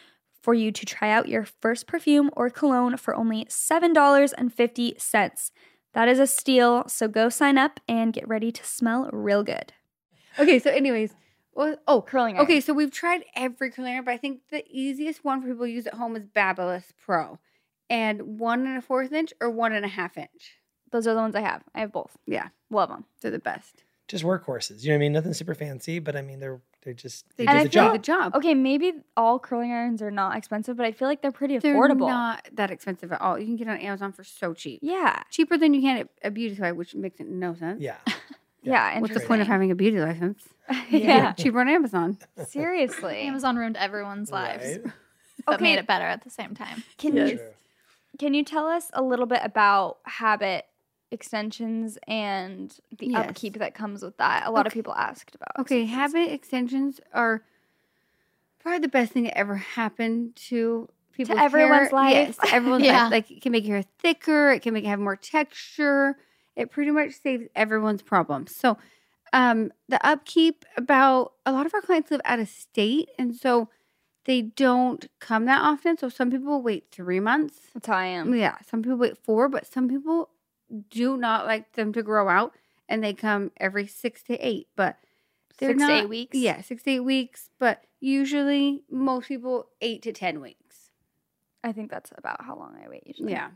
E: for you to try out your first perfume or cologne for only seven dollars and fifty cents. That is a steal, so go sign up and get ready to smell real good.
H: Okay, so anyways, well, oh,
E: Curling iron.
H: Okay, so we've tried every curling iron, but I think the easiest one for people to use at home is Babyliss Pro. And one and a fourth inch or one and a half inch.
E: Those are the ones I have. I have both.
H: Yeah,
E: Love them.
H: they're the best.
G: Just workhorses. You know what I mean? Nothing super fancy, but I mean, they're they're just, they
H: They
E: And I
G: do the
E: feel
H: do
G: job.
H: the job.
E: Okay, maybe all curling irons are not expensive, but I feel like they're pretty
H: They're
E: affordable.
H: not that expensive at all. You can get on Amazon for so cheap.
E: Yeah.
H: Cheaper than you can at a beauty supply, which makes no sense.
G: Yeah.
E: Yeah.
H: What's the point of having a beauty license?
E: Yeah.
H: Cheaper on Amazon.
E: Seriously.
F: Amazon ruined everyone's lives,
G: Right?
F: but
E: Okay.
F: made it better at the same time.
E: Can
H: Yes.
E: you
G: True.
E: can you tell us a little bit about habit extensions and the
H: Yes.
E: upkeep that comes with that? A lot of
H: Okay.
E: people asked about.
H: Okay,
E: extensions.
H: habit extensions are probably the best thing that ever happened to people's
E: everyone's
H: hair.
E: life.
H: Yes, to everyone's
F: Yeah.
H: life. Like it can make your hair thicker. It can make it have more texture. It pretty much saves everyone's problems. So, um, the upkeep about a lot of our clients live out of state, and so they don't come that often. So some people wait three months.
E: That's how I am.
H: Yeah, some people wait four, but some people do not like them to grow out, and they come every six to eight. But they're
E: Six to
H: not,
E: eight weeks?
H: Yeah, six to eight weeks. But usually, most people eight to ten weeks.
E: I think that's about how long I wait usually.
H: Yeah.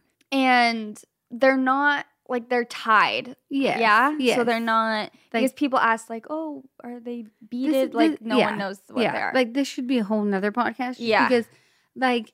E: And they're not like they're tied.
H: Yes.
E: Yeah.
H: Yes.
E: So they're not
H: Like-
E: because people ask like, oh, are they
H: This is-
E: beaded?
H: this-
E: Like no
H: yeah,
E: one knows what
H: yeah.
E: they are.
H: Like this should be a whole nother podcast. just
E: Yeah.
H: Because like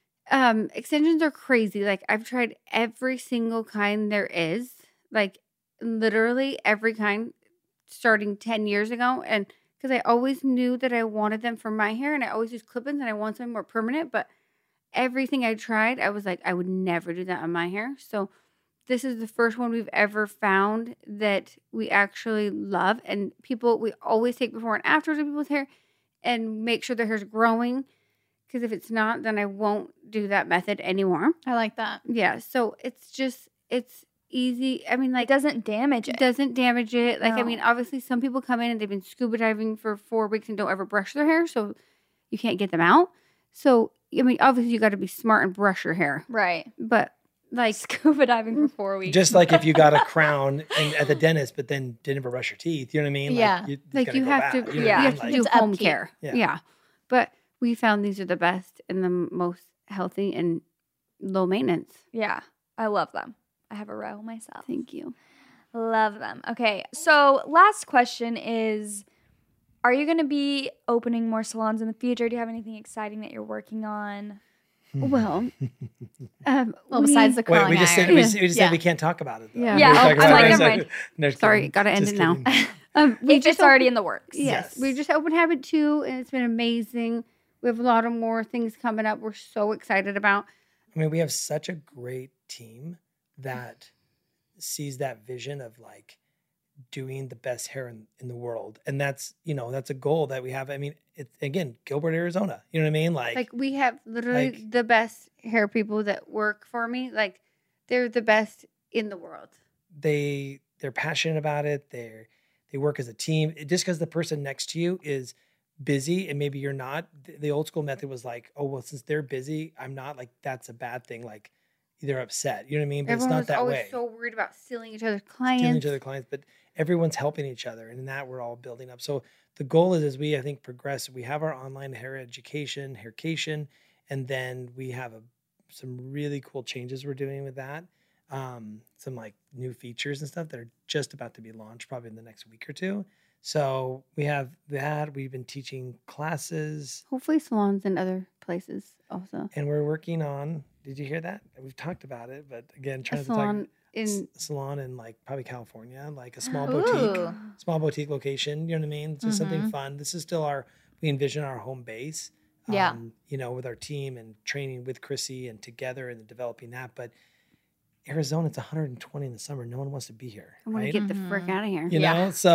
H: um extensions are crazy. Like I've tried every single kind there is. Like literally every kind starting ten years ago. And because I always knew that I wanted them for my hair and I always use clip-ins and I want something more permanent. But everything I tried, I was like, I would never do that on my hair. So this is the first one we've ever found that we actually love. And people, we always take before and afters of people's hair and make sure their hair's growing. Because if it's not, then I won't do that method anymore.
F: I like that.
H: Yeah. So it's just, it's easy. I mean,
E: it
H: like,
E: doesn't damage
H: it
E: it.
H: doesn't damage it. Like, I
E: No.
H: mean, obviously, some people come in and they've been scuba diving for four weeks and don't ever brush their hair. So you can't get them out. So, I mean, obviously, you got to be smart and brush your hair.
E: Right.
H: But, like,
E: Scuba diving for four weeks.
G: Just like if you got a crown in, at the dentist, but then didn't ever brush your teeth. You know what I mean?
F: Yeah.
G: Like you, it's
H: like
G: gotta
H: you
G: go
H: have
G: back,
H: to,
G: you know what I
E: yeah.
H: you
G: mean?
H: have to
G: Like,
H: do
F: It's
H: home
F: upkeep.
H: care.
G: Yeah.
H: Yeah. But we found these are the best and the most healthy and low maintenance.
E: yeah, I love them. I have a row myself.
H: Thank you.
E: Love them. Okay, so last question is, are you going to be opening more salons in the future? Do you have anything exciting that you're working on?
H: Well, um,
F: Well,
H: we-
F: besides the
G: Wait,
F: curling
G: we just said
F: iron.
G: we, just- we just
F: Yeah.
G: said we can't talk about it. Though.
H: Yeah.
G: We
H: Yeah,
G: were
H: oh,
G: talking
H: I'm
G: about
H: like,
G: it,
H: never
G: so-
H: mind.
G: no,
H: Sorry,
G: kidding.
H: gotta end
G: Just
H: it now.
G: kidding.
H: um, we
E: It's
H: just
E: just already
H: opened-
E: in the works.
H: Yes,
G: Yes.
H: we just opened Habit two, and it's been amazing. We have a lot of more things coming up. We're so excited about.
G: I mean, we have such a great team that sees that vision of like doing the best hair in, in the world. And that's, you know, that's a goal that we have. I mean, it's again, Gilbert, Arizona. You know what I mean? Like,
H: Like we have literally
G: like-
H: the best hair people that work for me. Like they're the best in the world.
G: they they're passionate about it. They're they work as a team. It- just because the person next to you is busy and maybe you're not, the, the old school method was like, oh well, since they're busy, I'm not, like that's a bad thing. Like they're upset. You know what I mean? But
H: Everyone
G: it's not
H: was
G: that
H: always
G: way.
H: so worried about stealing each other's
G: Stealing
H: clients.
G: each other clients, but everyone's helping each other, and in that we're all building up. So the goal is, as we I think progress, we have our online hair education, Haircation, and then we have a, some really cool changes we're doing with that. Um, some like new features and stuff that are just about to be launched probably in the next week or two. So we have that. We've been teaching classes,
H: Hopefully salons and other places also.
G: and we're working on. Did you hear that? We've talked about it, but again, trying
H: A
G: to talk
H: salon in
G: s- salon in like probably California, like a small boutique,
F: Ooh.
G: small boutique location. You know what I mean? Just something
H: Mm-hmm.
G: fun. This is still our, we envision our home base.
F: Yeah.
G: Um, you know, with our team and training with Chrissy and together and developing that. But Arizona, it's one hundred twenty in the summer. No one wants to be here.
H: I want
G: right?
H: to get the frick out of here.
G: You
F: Yeah.
G: know, so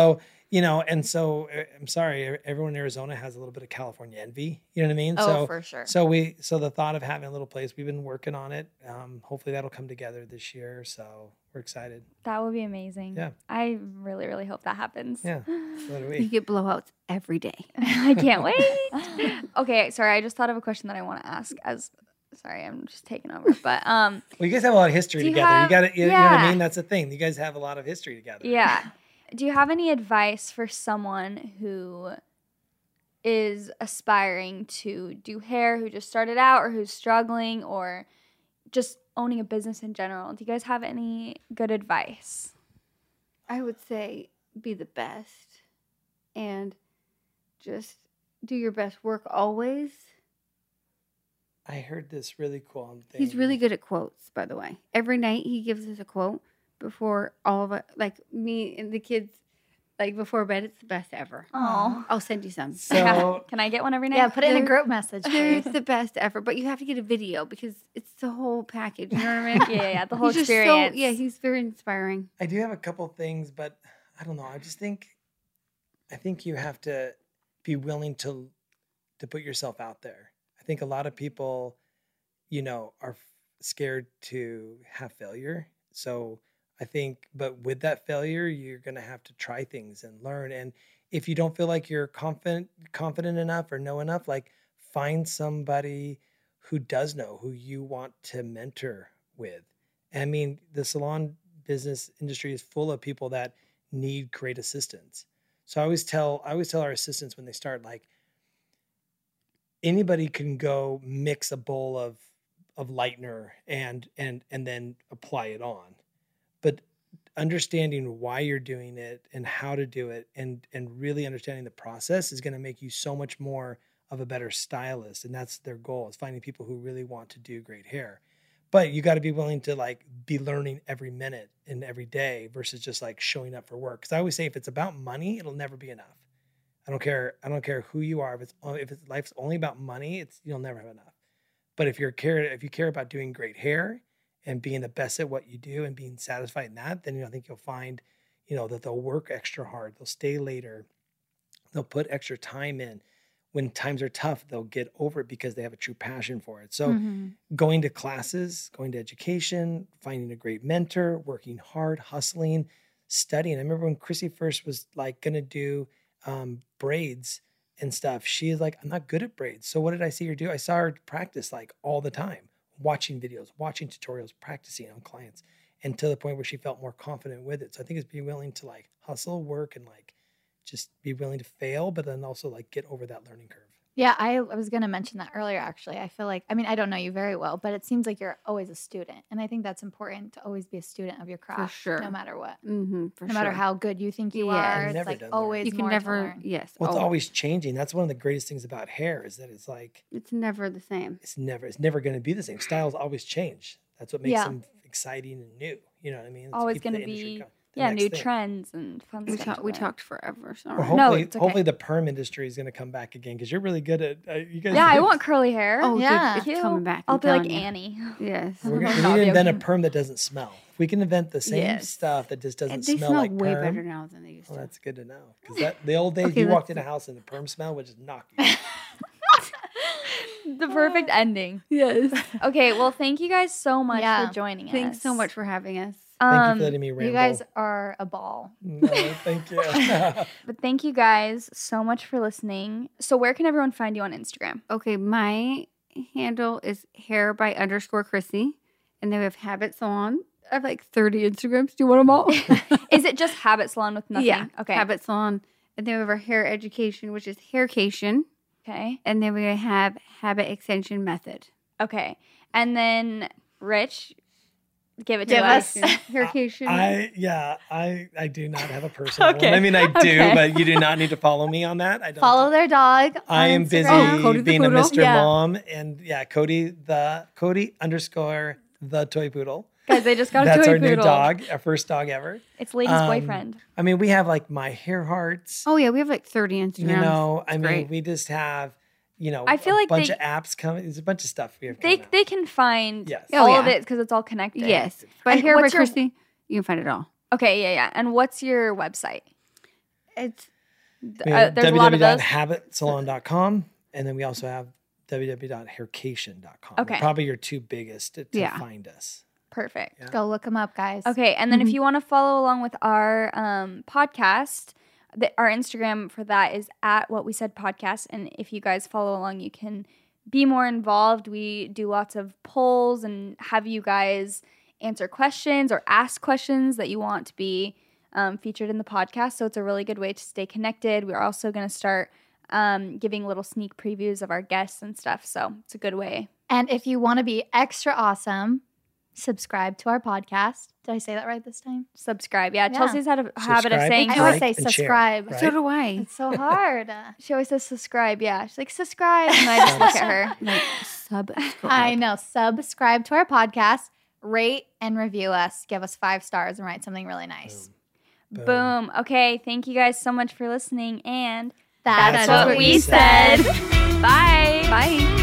G: you know, and so uh, I'm sorry, e- everyone in Arizona has a little bit of California envy. You know what I mean?
F: Oh,
G: so,
F: for sure.
G: So we, so the thought of having a little place, we've been working on it. Um, hopefully that'll come together this year. So we're excited.
E: That would be amazing.
G: Yeah.
E: I really, really hope that happens.
G: Yeah. So do
H: You
G: we.
H: get blowouts every day.
E: I can't wait. Okay, sorry, I just thought of a question that I want to ask as sorry, I'm just taking over. But um
G: Well, you guys have a lot of history
E: Do you
G: together.
E: have-
G: you got to, you, you know what I
E: yeah.
G: mean? That's the thing. You guys have a lot of history together.
E: yeah. Do you have any advice for someone who is aspiring to do hair, who just started out or who's struggling or just owning a business in general? Do you guys have any good advice?
H: I would say be the best and just do your best work always.
G: I heard this really cool thing.
H: He's really good at quotes, by the way. Every night he gives us a quote before all of us, like me and the kids, like before bed. It's the best ever.
E: Oh.
H: I'll send you some.
G: So
E: Can I get one every night?
F: Yeah, put it in a
H: They're-
F: group message.
H: They're
F: please.
H: the best ever, but you have to get a video because it's the whole package. You know what I mean?
E: Yeah, yeah, the whole
H: He's just
E: experience.
H: So, yeah, he's very inspiring.
G: I do have a couple things, but I don't know. I just think, I think you have to be willing to, to put yourself out there. I think a lot of people, you know, are f- scared to have failure. So I think, but with that failure, you're going to have to try things and learn. And if you don't feel like you're confident, confident enough or know enough, like find somebody who does know, who you want to mentor with. I mean, the salon business industry is full of people that need great assistants. So I always tell, I always tell our assistants when they start, like, anybody can go mix a bowl of of lightener and and and then apply it on, but understanding why you're doing it and how to do it and and really understanding the process is going to make you so much more of a better stylist. And that's their goal, is finding people who really want to do great hair. But you got to be willing to like be learning every minute and every day versus just like showing up for work. Because I always say, if it's about money, it'll never be enough. I don't care. I don't care who you are. If it's if it's life's only about money, it's you'll never have enough. But if you're care if you care about doing great hair and being the best at what you do and being satisfied in that, then you know, I think you'll find, you know, that they'll work extra hard. They'll stay later. They'll put extra time in. When times are tough, they'll get over it because they have a true passion for it. So
F: Mhm.
G: going to classes, going to education, finding a great mentor, working hard, hustling, studying. I remember when Chrissy first was like going to do um, braids and stuff. She is like, I'm not good at braids. So what did I see her do? I saw her practice like all the time, watching videos, watching tutorials, practicing on clients, and to the point where she felt more confident with it. So I think it's being willing to like hustle, work, and like just be willing to fail, but then also like get over that learning curve.
F: Yeah, I, I was going to mention that earlier, actually. I feel like, I mean, I don't know you very well, but it seems like you're always a student. And I think that's important, to always be a student of your craft,
H: sure.
F: no matter what.
H: Mm-hmm, for
F: No
H: sure.
F: matter how good you think you
H: Yeah.
F: are,
H: I've
F: it's
G: never
F: like
G: done that.
F: always
H: you can
F: more
H: never,
F: to learn.
H: yes.
G: Well, it's
H: oh,
G: always changing. That's one of the greatest things about hair, is that it's like,
H: it's never the same.
G: it's never, it's never going to be the same. Styles always change. That's what makes
F: Yeah.
G: them exciting and new. You know what I mean? It's
E: Always
G: keep
E: going
G: the
E: to
G: industry
E: be
G: going. The
E: yeah,
G: next
E: new
G: thing.
E: trends and fun
H: We,
E: stuff.
H: talk,
E: to
H: we
E: learn.
H: talked forever.
G: Or
H: Sorry.
G: hopefully,
E: it's okay.
G: hopefully the perm industry is going to come back again, because you're really good at uh, you guys.
E: Yeah, I want curly hair.
H: Oh,
F: Yeah.
H: dude, it's
E: Cute.
H: coming back.
E: I'll
H: I'm
E: be like
H: telling you.
E: Annie.
H: Yes.
G: We're gonna, we
E: I'll
G: need
E: be
G: to invent
E: okay.
G: a perm that doesn't smell. If we can invent the same
H: Yes.
G: stuff that just doesn't
H: And they
G: smell,
H: smell
G: like
H: way
G: perm,
H: better now than they used to.
G: well, that's good to know. Because that the old days,
H: Okay,
G: you walked
H: let's-
G: in a house and the perm smell would just knock you.
E: The perfect ending.
H: Yes.
E: Okay, well, thank you guys so much
F: Yeah.
E: for joining us.
H: Thanks so much for having us.
G: Thank you
E: Um,
G: for letting me ramble.
F: You guys are a ball.
G: No, thank you.
E: but thank you guys so much for listening. So, where can everyone find you on Instagram?
H: Okay, my handle is hair by underscore Chrissy, and then we have Habit Salon. I have like thirty Instagrams. Do you want them all?
E: Is it just Habit Salon with nothing?
H: Yeah.
E: Okay.
H: Habit Salon, and then we have our hair education, which is Haircation,
E: Okay.
H: and then we have Habit Extension Method.
E: Okay. And then, Rich, give it to
F: Give
E: us.
F: us.
H: Haircation.
G: I yeah, I I do not have a personal
E: Okay.
G: one. I mean, I do,
E: Okay.
G: but you do not need to follow me on that. I don't
F: Follow their dog. on
G: I am busy
F: Instagram.
H: Oh, Cody the
G: being a
H: Poodle?
G: Mister
F: Yeah.
G: Mom, and yeah, Cody the Cody underscore the toy poodle.
E: Guys, they just got a
G: That's
E: toy
G: our new
E: poodle.
G: dog, our first dog ever.
E: It's Lady's
G: Um,
E: boyfriend.
G: I mean, we have like my hair hearts.
H: Oh yeah, we have like thirty Instagrams.
G: you know, I
H: It's
G: mean,
H: great.
G: we just have, you know,
E: I feel
G: a
E: like
G: bunch
E: they-
G: of apps coming. There's a bunch of stuff we have.
E: They
G: coming out.
E: they can find
G: Yes.
E: all
H: Oh,
E: of
H: yeah.
E: it because it's all connected.
H: Yes, by
E: And
H: hair by
E: what's your-
H: Chrissy, you can find it all.
E: Okay, yeah, yeah. And what's your website?
H: It's
G: We
E: Uh,
G: have
E: there's a lot of
G: w w w dot
E: those.
G: habit salon dot com, and then we also have w w w dot haircation dot com.
E: Okay.
G: Probably your two biggest to, to
H: Yeah.
G: find us.
E: Perfect.
G: Yeah.
F: Go look them up, guys.
E: Okay, and then
H: Mhm.
E: if you want to follow along with our um, podcast, the, our Instagram for that is at What We Said Podcast. And if you guys follow along, you can be more involved. We do lots of polls and have you guys answer questions or ask questions that you want to be um, featured in the podcast. So it's a really good way to stay connected. We're also going to start um, giving little sneak previews of our guests and stuff. So it's a good way.
F: And if you want to be extra awesome, subscribe to our podcast. Did I say that right this time?
E: Subscribe. Yeah,
F: Yeah.
E: Chelsea's had a habit of
G: Subscribe,
E: saying
F: I
G: like,
F: always say
G: and share,
F: subscribe.
G: right?
H: so do I.
F: It's so hard.
E: She always says subscribe. Yeah. She's like, subscribe. And I just look at her.
H: Like subscribe.
F: I know. Subscribe to our podcast, rate and review us, give us five stars, and write something really nice.
G: Boom.
E: Boom. Okay. Thank you guys so much for listening. And
F: That's,
G: That's
F: what,
G: what
F: we
G: we
F: said.
E: Bye.
H: Bye.